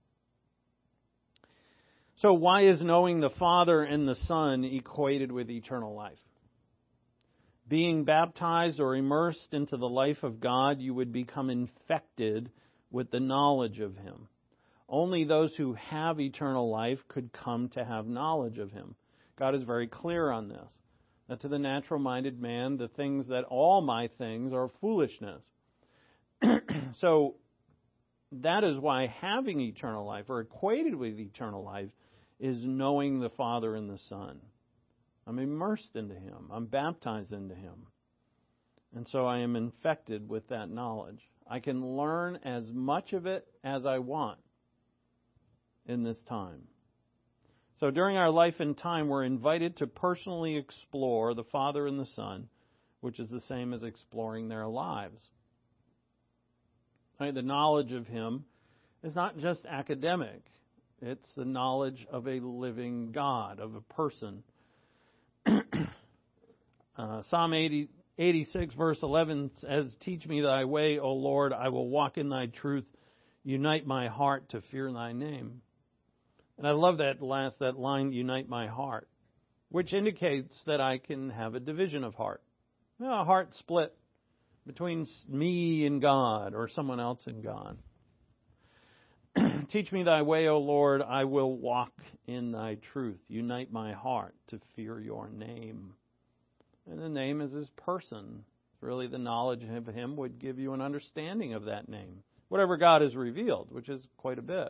So why is knowing the Father and the Son equated with eternal life? Being baptized or immersed into the life of God, you would become infected with the knowledge of Him. Only those who have eternal life could come to have knowledge of Him. God is very clear on this. That to the natural-minded man, the things that all my things are foolishness. So that is why having eternal life, or equated with eternal life, is knowing the Father and the Son. I'm immersed into Him. I'm baptized into Him. And so I am infected with that knowledge. I can learn as much of it as I want in this time. So during our life and time, we're invited to personally explore the Father and the Son, which is the same as exploring their lives. Right? The knowledge of Him is not just academic. It's the knowledge of a living God, of a person. Uh, Psalm eighty, eighty-six, verse eleven says, "Teach me thy way, O Lord. I will walk in thy truth. Unite my heart to fear thy name." And I love that last, that line, "unite my heart," which indicates that I can have a division of heart. You know, a heart split between me and God or someone else and God. "Teach me thy way, O Lord. I will walk in thy truth. Unite my heart to fear your name." And the name is his person. Really, the knowledge of him would give you an understanding of that name. Whatever God has revealed, which is quite a bit.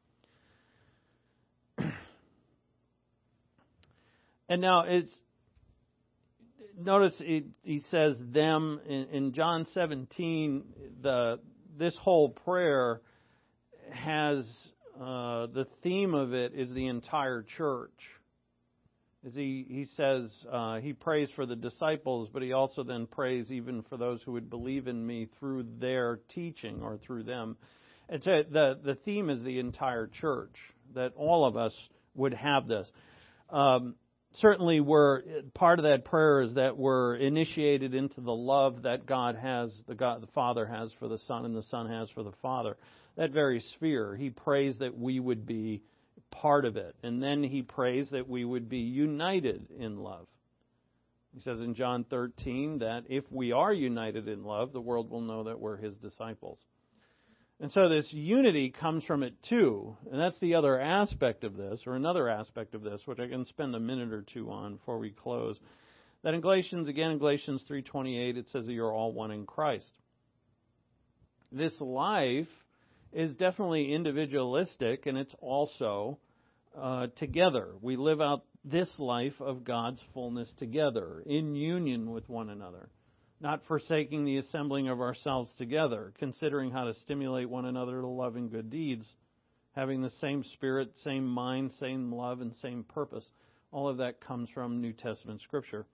And now it's, notice it, he says them in, in John seventeen. The this whole prayer has uh, the theme of it is the entire church. As he he says uh, he prays for the disciples, but he also then prays even for those who would believe in me through their teaching or through them. And so the the theme is the entire church, that all of us would have this. Um, Certainly, we're, part of that prayer is that we're initiated into the love that God has, the God, the Father has for the Son, and the Son has for the Father. That very sphere, he prays that we would be part of it, and then he prays that we would be united in love. He says in John thirteen that if we are united in love, the world will know that we're his disciples. And so this unity comes from it too. And that's the other aspect of this, or another aspect of this, which I can spend a minute or two on before we close. That in Galatians, again in Galatians three twenty-eight, it says that you're all one in Christ. This life is definitely individualistic, and it's also uh, together. We live out this life of God's fullness together, in union with one another. Not forsaking the assembling of ourselves together, considering how to stimulate one another to love and good deeds, having the same spirit, same mind, same love, and same purpose. All of that comes from New Testament Scripture.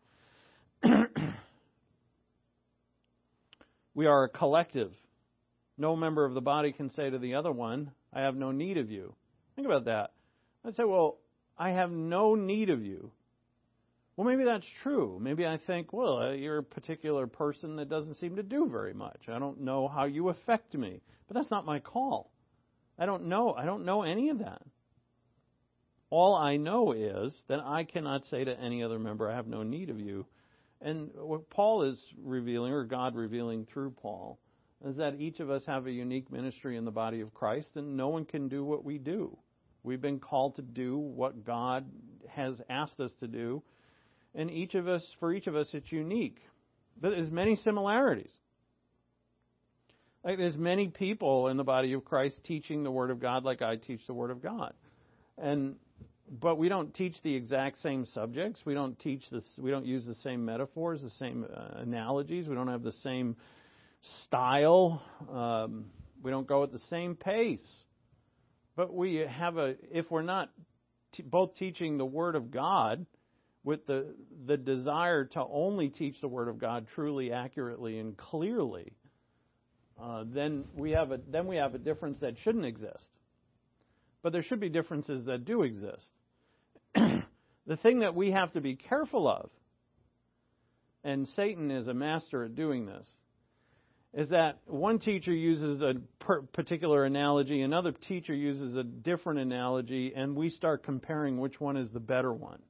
We are a collective. No member of the body can say to the other one, "I have no need of you." Think about that. I say, well, I have no need of you. Well, maybe that's true. Maybe I think, well, uh, you're a particular person that doesn't seem to do very much. I don't know how you affect me. But that's not my call. I don't know. I don't know any of that. All I know is that I cannot say to any other member, "I have no need of you." And what Paul is revealing, or God revealing through Paul, is that each of us have a unique ministry in the body of Christ, and no one can do what we do. We've been called to do what God has asked us to do. And each of us, for each of us, it's unique. But there's many similarities. Like there's many people in the body of Christ teaching the Word of God like I teach the Word of God. And but we don't teach the exact same subjects. We don't teach this. We don't use the same metaphors, the same uh, analogies. We don't have the same style. Um, we don't go at the same pace. But we have a. If we're not t- both teaching the Word of God, with the the desire to only teach the Word of God truly, accurately, and clearly, uh, then we have a then we have a difference that shouldn't exist. But there should be differences that do exist. The thing that we have to be careful of, and Satan is a master at doing this, is that one teacher uses a per- particular analogy, another teacher uses a different analogy, and we start comparing which one is the better one.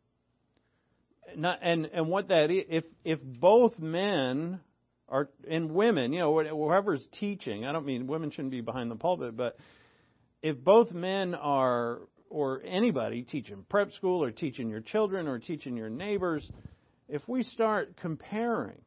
Not, and and what that is, if if both men are and women, you know, whoever's teaching, I don't mean women shouldn't be behind the pulpit, but if both men are, or anybody teaching prep school or teaching your children or teaching your neighbors, if we start comparing,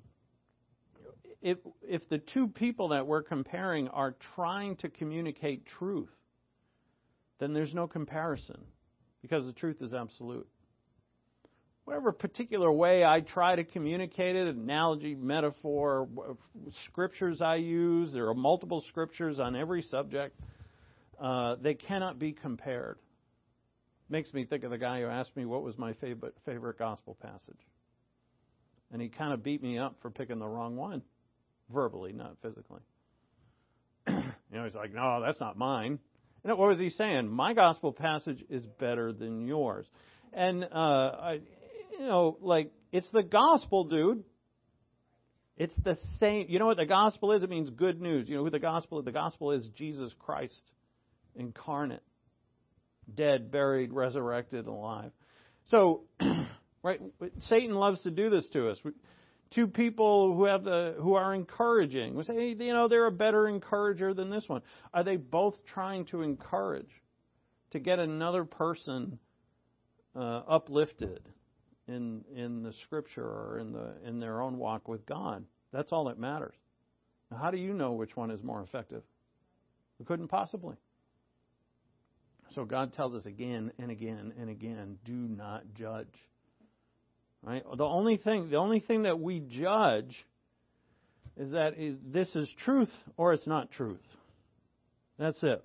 if if the two people that we're comparing are trying to communicate truth, then there's no comparison, because the truth is absolute. Whatever particular way I try to communicate it, analogy, metaphor, scriptures I use, there are multiple scriptures on every subject, uh, they cannot be compared. Makes me think of the guy who asked me what was my favorite favorite gospel passage. And he kind of beat me up for picking the wrong one. Verbally, not physically. You know, he's like, "No, that's not mine." And what was he saying? My gospel passage is better than yours. And uh, I, you know, like, it's the gospel, dude. It's the same. You know what the gospel is? It means good news. You know who the gospel is? The gospel is Jesus Christ incarnate, dead, buried, resurrected, alive. So, right, Satan loves to do this to us. Two people who have the who are encouraging. We say, hey, you know, they're a better encourager than this one. Are they both trying to encourage, to get another person uh, uplifted in in the Scripture or in the in their own walk with God? That's all that matters. Now, how do you know which one is more effective? We couldn't possibly. So God tells us again and again and again, do not judge. Right? The only thing, the only thing that we judge is that this is truth or it's not truth. That's it.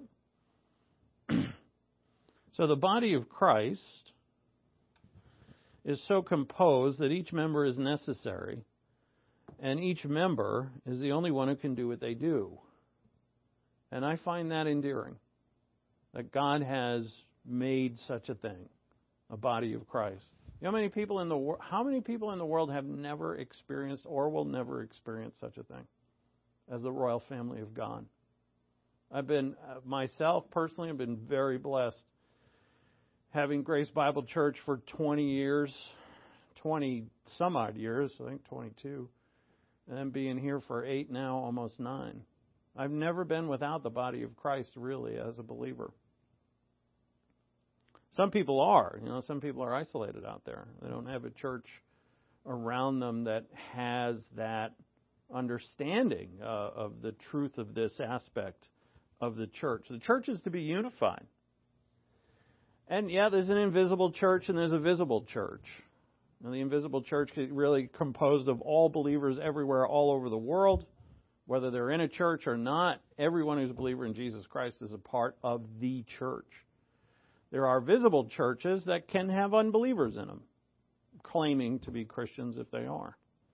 So the body of Christ is so composed that each member is necessary, and each member is the only one who can do what they do. And I find that endearing, that God has made such a thing, a body of Christ. You know how many people in the wor- how many people in the world have never experienced or will never experience such a thing as the royal family of God? I've been uh, myself personally, I've been very blessed having Grace Bible Church for twenty years, twenty some odd years, I think twenty-two, and then being here for eight now, almost nine. I've never been without the body of Christ really as a believer. Some people are, you know, some people are isolated out there. They don't have a church around them that has that understanding uh, of the truth of this aspect of the church. The church is to be unified. And yeah, there's an invisible church and there's a visible church. And the invisible church is really composed of all believers everywhere, all over the world. Whether they're in a church or not, everyone who's a believer in Jesus Christ is a part of the church. There are visible churches that can have unbelievers in them, claiming to be Christians if they are.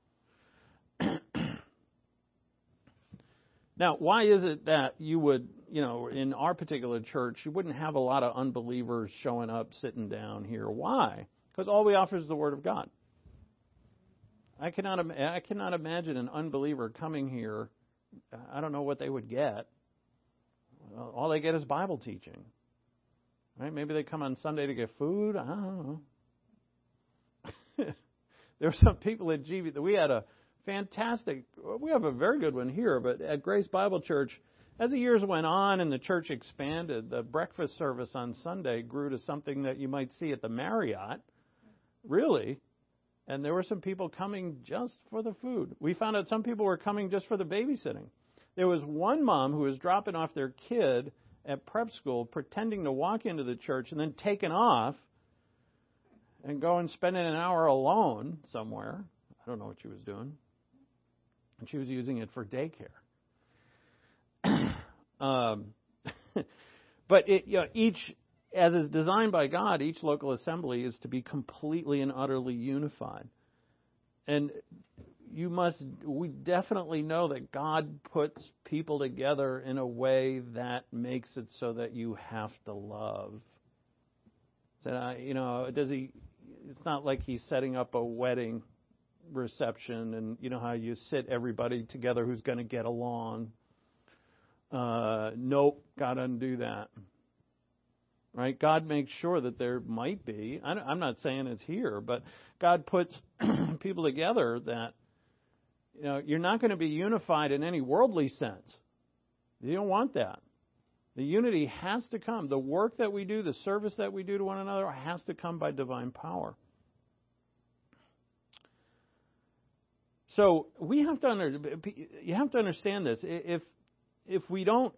Now, why is it that you would, you know, in our particular church, you wouldn't have a lot of unbelievers showing up, sitting down here? Why? Because all we offer is the Word of God. I cannot, I cannot imagine an unbeliever coming here. I don't know what they would get. All they get is Bible teaching. Right? Maybe they come on Sunday to get food. I don't know. There were some people at G V. We had a fantastic, we have a very good one here, but at Grace Bible Church, as the years went on and the church expanded, the breakfast service on Sunday grew to something that you might see at the Marriott, really. And there were some people coming just for the food. We found out some people were coming just for the babysitting. There was one mom who was dropping off their kid at prep school, pretending to walk into the church and then taking off and go and spending an hour alone somewhere. I don't know what she was doing. And she was using it for daycare. um, but it, you know, each, as is designed by God, each local assembly is to be completely and utterly unified. And you must, we definitely know that God puts people together in a way that makes it so that you have to love. So, uh, you know, does he, it's not like he's setting up a wedding reception and you know how you sit everybody together who's going to get along. Uh, nope, God doesn't do that. Right? God makes sure that there might be, I'm not saying it's here, but God puts people together that, you know, you're not going to be unified in any worldly sense. You don't want that. The unity has to come. The work that we do, the service that we do to one another has to come by divine power. So we have to under, you have to understand this. If if we don't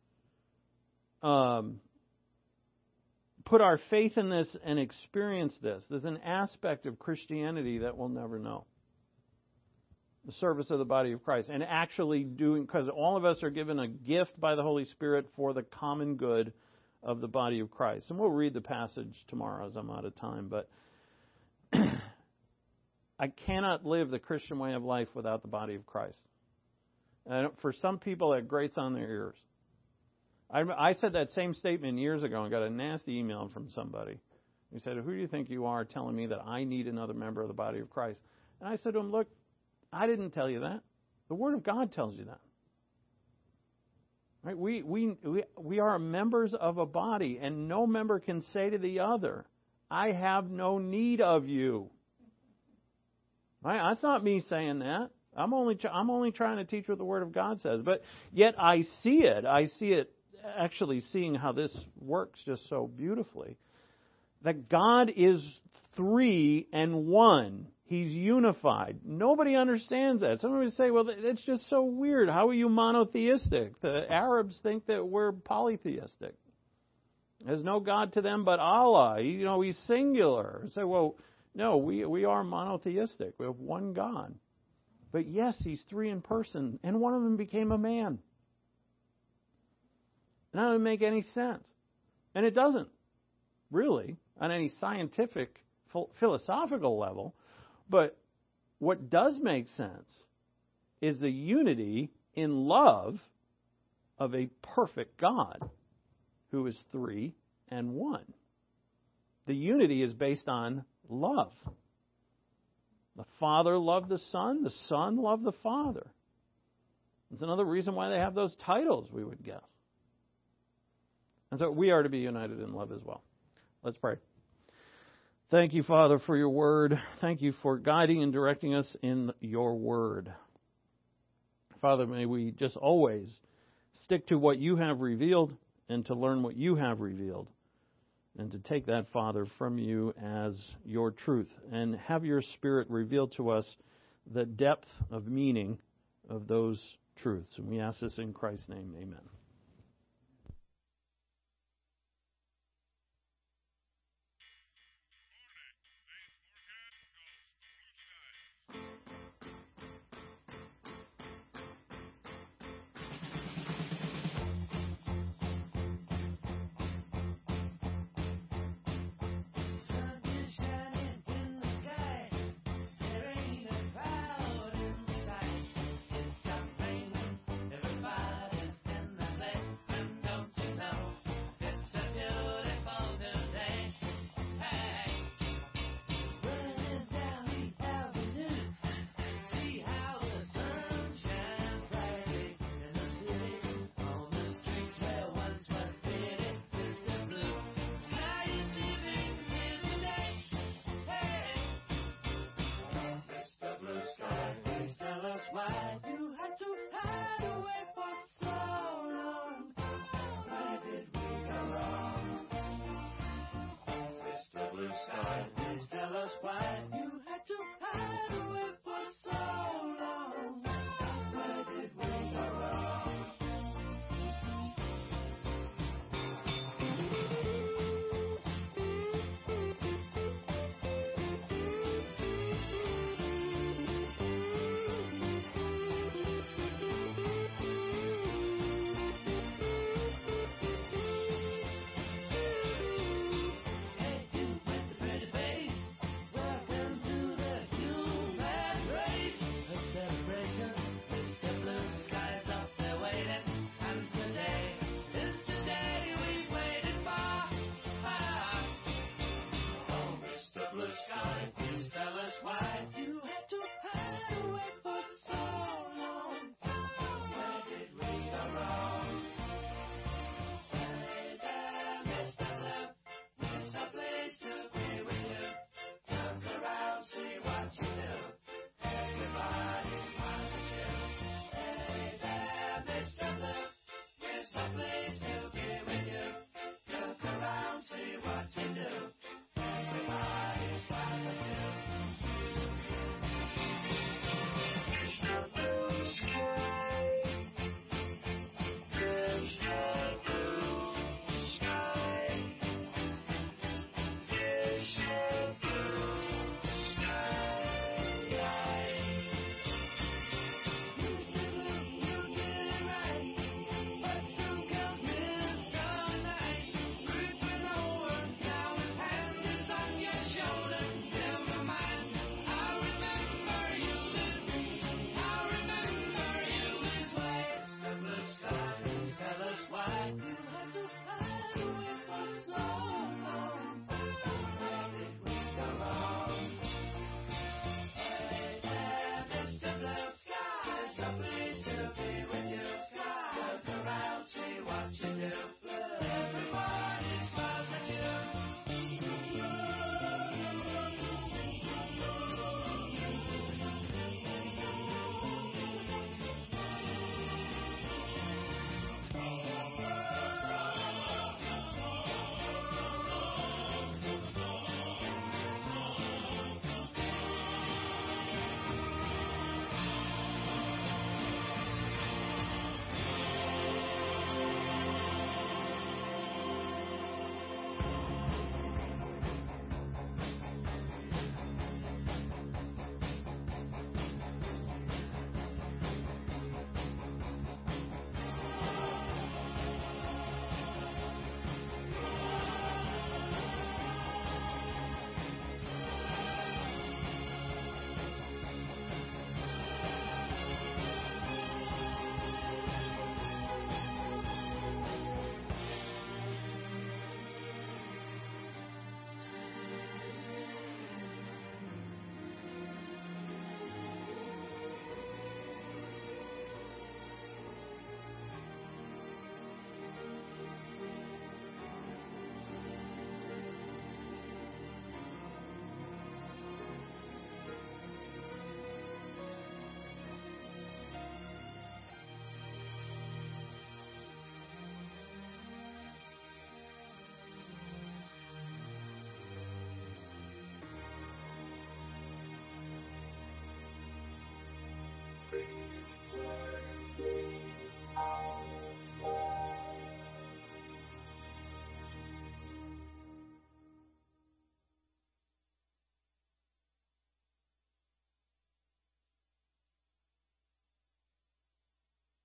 um, put our faith in this and experience this, there's an aspect of Christianity that we'll never know. The service of the body of Christ. And actually doing, because all of us are given a gift by the Holy Spirit for the common good of the body of Christ. And we'll read the passage tomorrow as I'm out of time. But I cannot live the Christian way of life without the body of Christ. And for some people, it grates on their ears. I, I said that same statement years ago and got a nasty email from somebody. He said, who do you think you are telling me that I need another member of the body of Christ? And I said to him, look, I didn't tell you that. The Word of God tells you that. Right? We, we, we, we are members of a body, and no member can say to the other, I have no need of you. Right? That's not me saying that. I'm only, I'm only trying to teach what the Word of God says. But yet I see it. I see it actually seeing how this works just so beautifully. That God is three and one. He's unified. Nobody understands that. Somebody would say, well, it's just so weird. How are you monotheistic? The Arabs think that we're polytheistic. There's no God to them but Allah. You know, He's singular. Say, well, no, we, we are monotheistic. We have one God. But yes, He's three in person, and one of them became a man. And that doesn't make any sense. And it doesn't, really, on any scientific, philosophical level. But what does make sense is the unity in love of a perfect God who is three and one. The unity is based on love. The Father loved the Son, the Son loved the Father. It's another reason why they have those titles, we would guess. And so we are to be united in love as well. Let's pray. Thank you, Father, for your word. Thank you for guiding and directing us in your word. Father, may we just always stick to what you have revealed and to learn what you have revealed, and to take that, Father, from you as your truth, and have your Spirit reveal to us the depth of meaning of those truths. And we ask this in Christ's name. Amen. Please tell us why.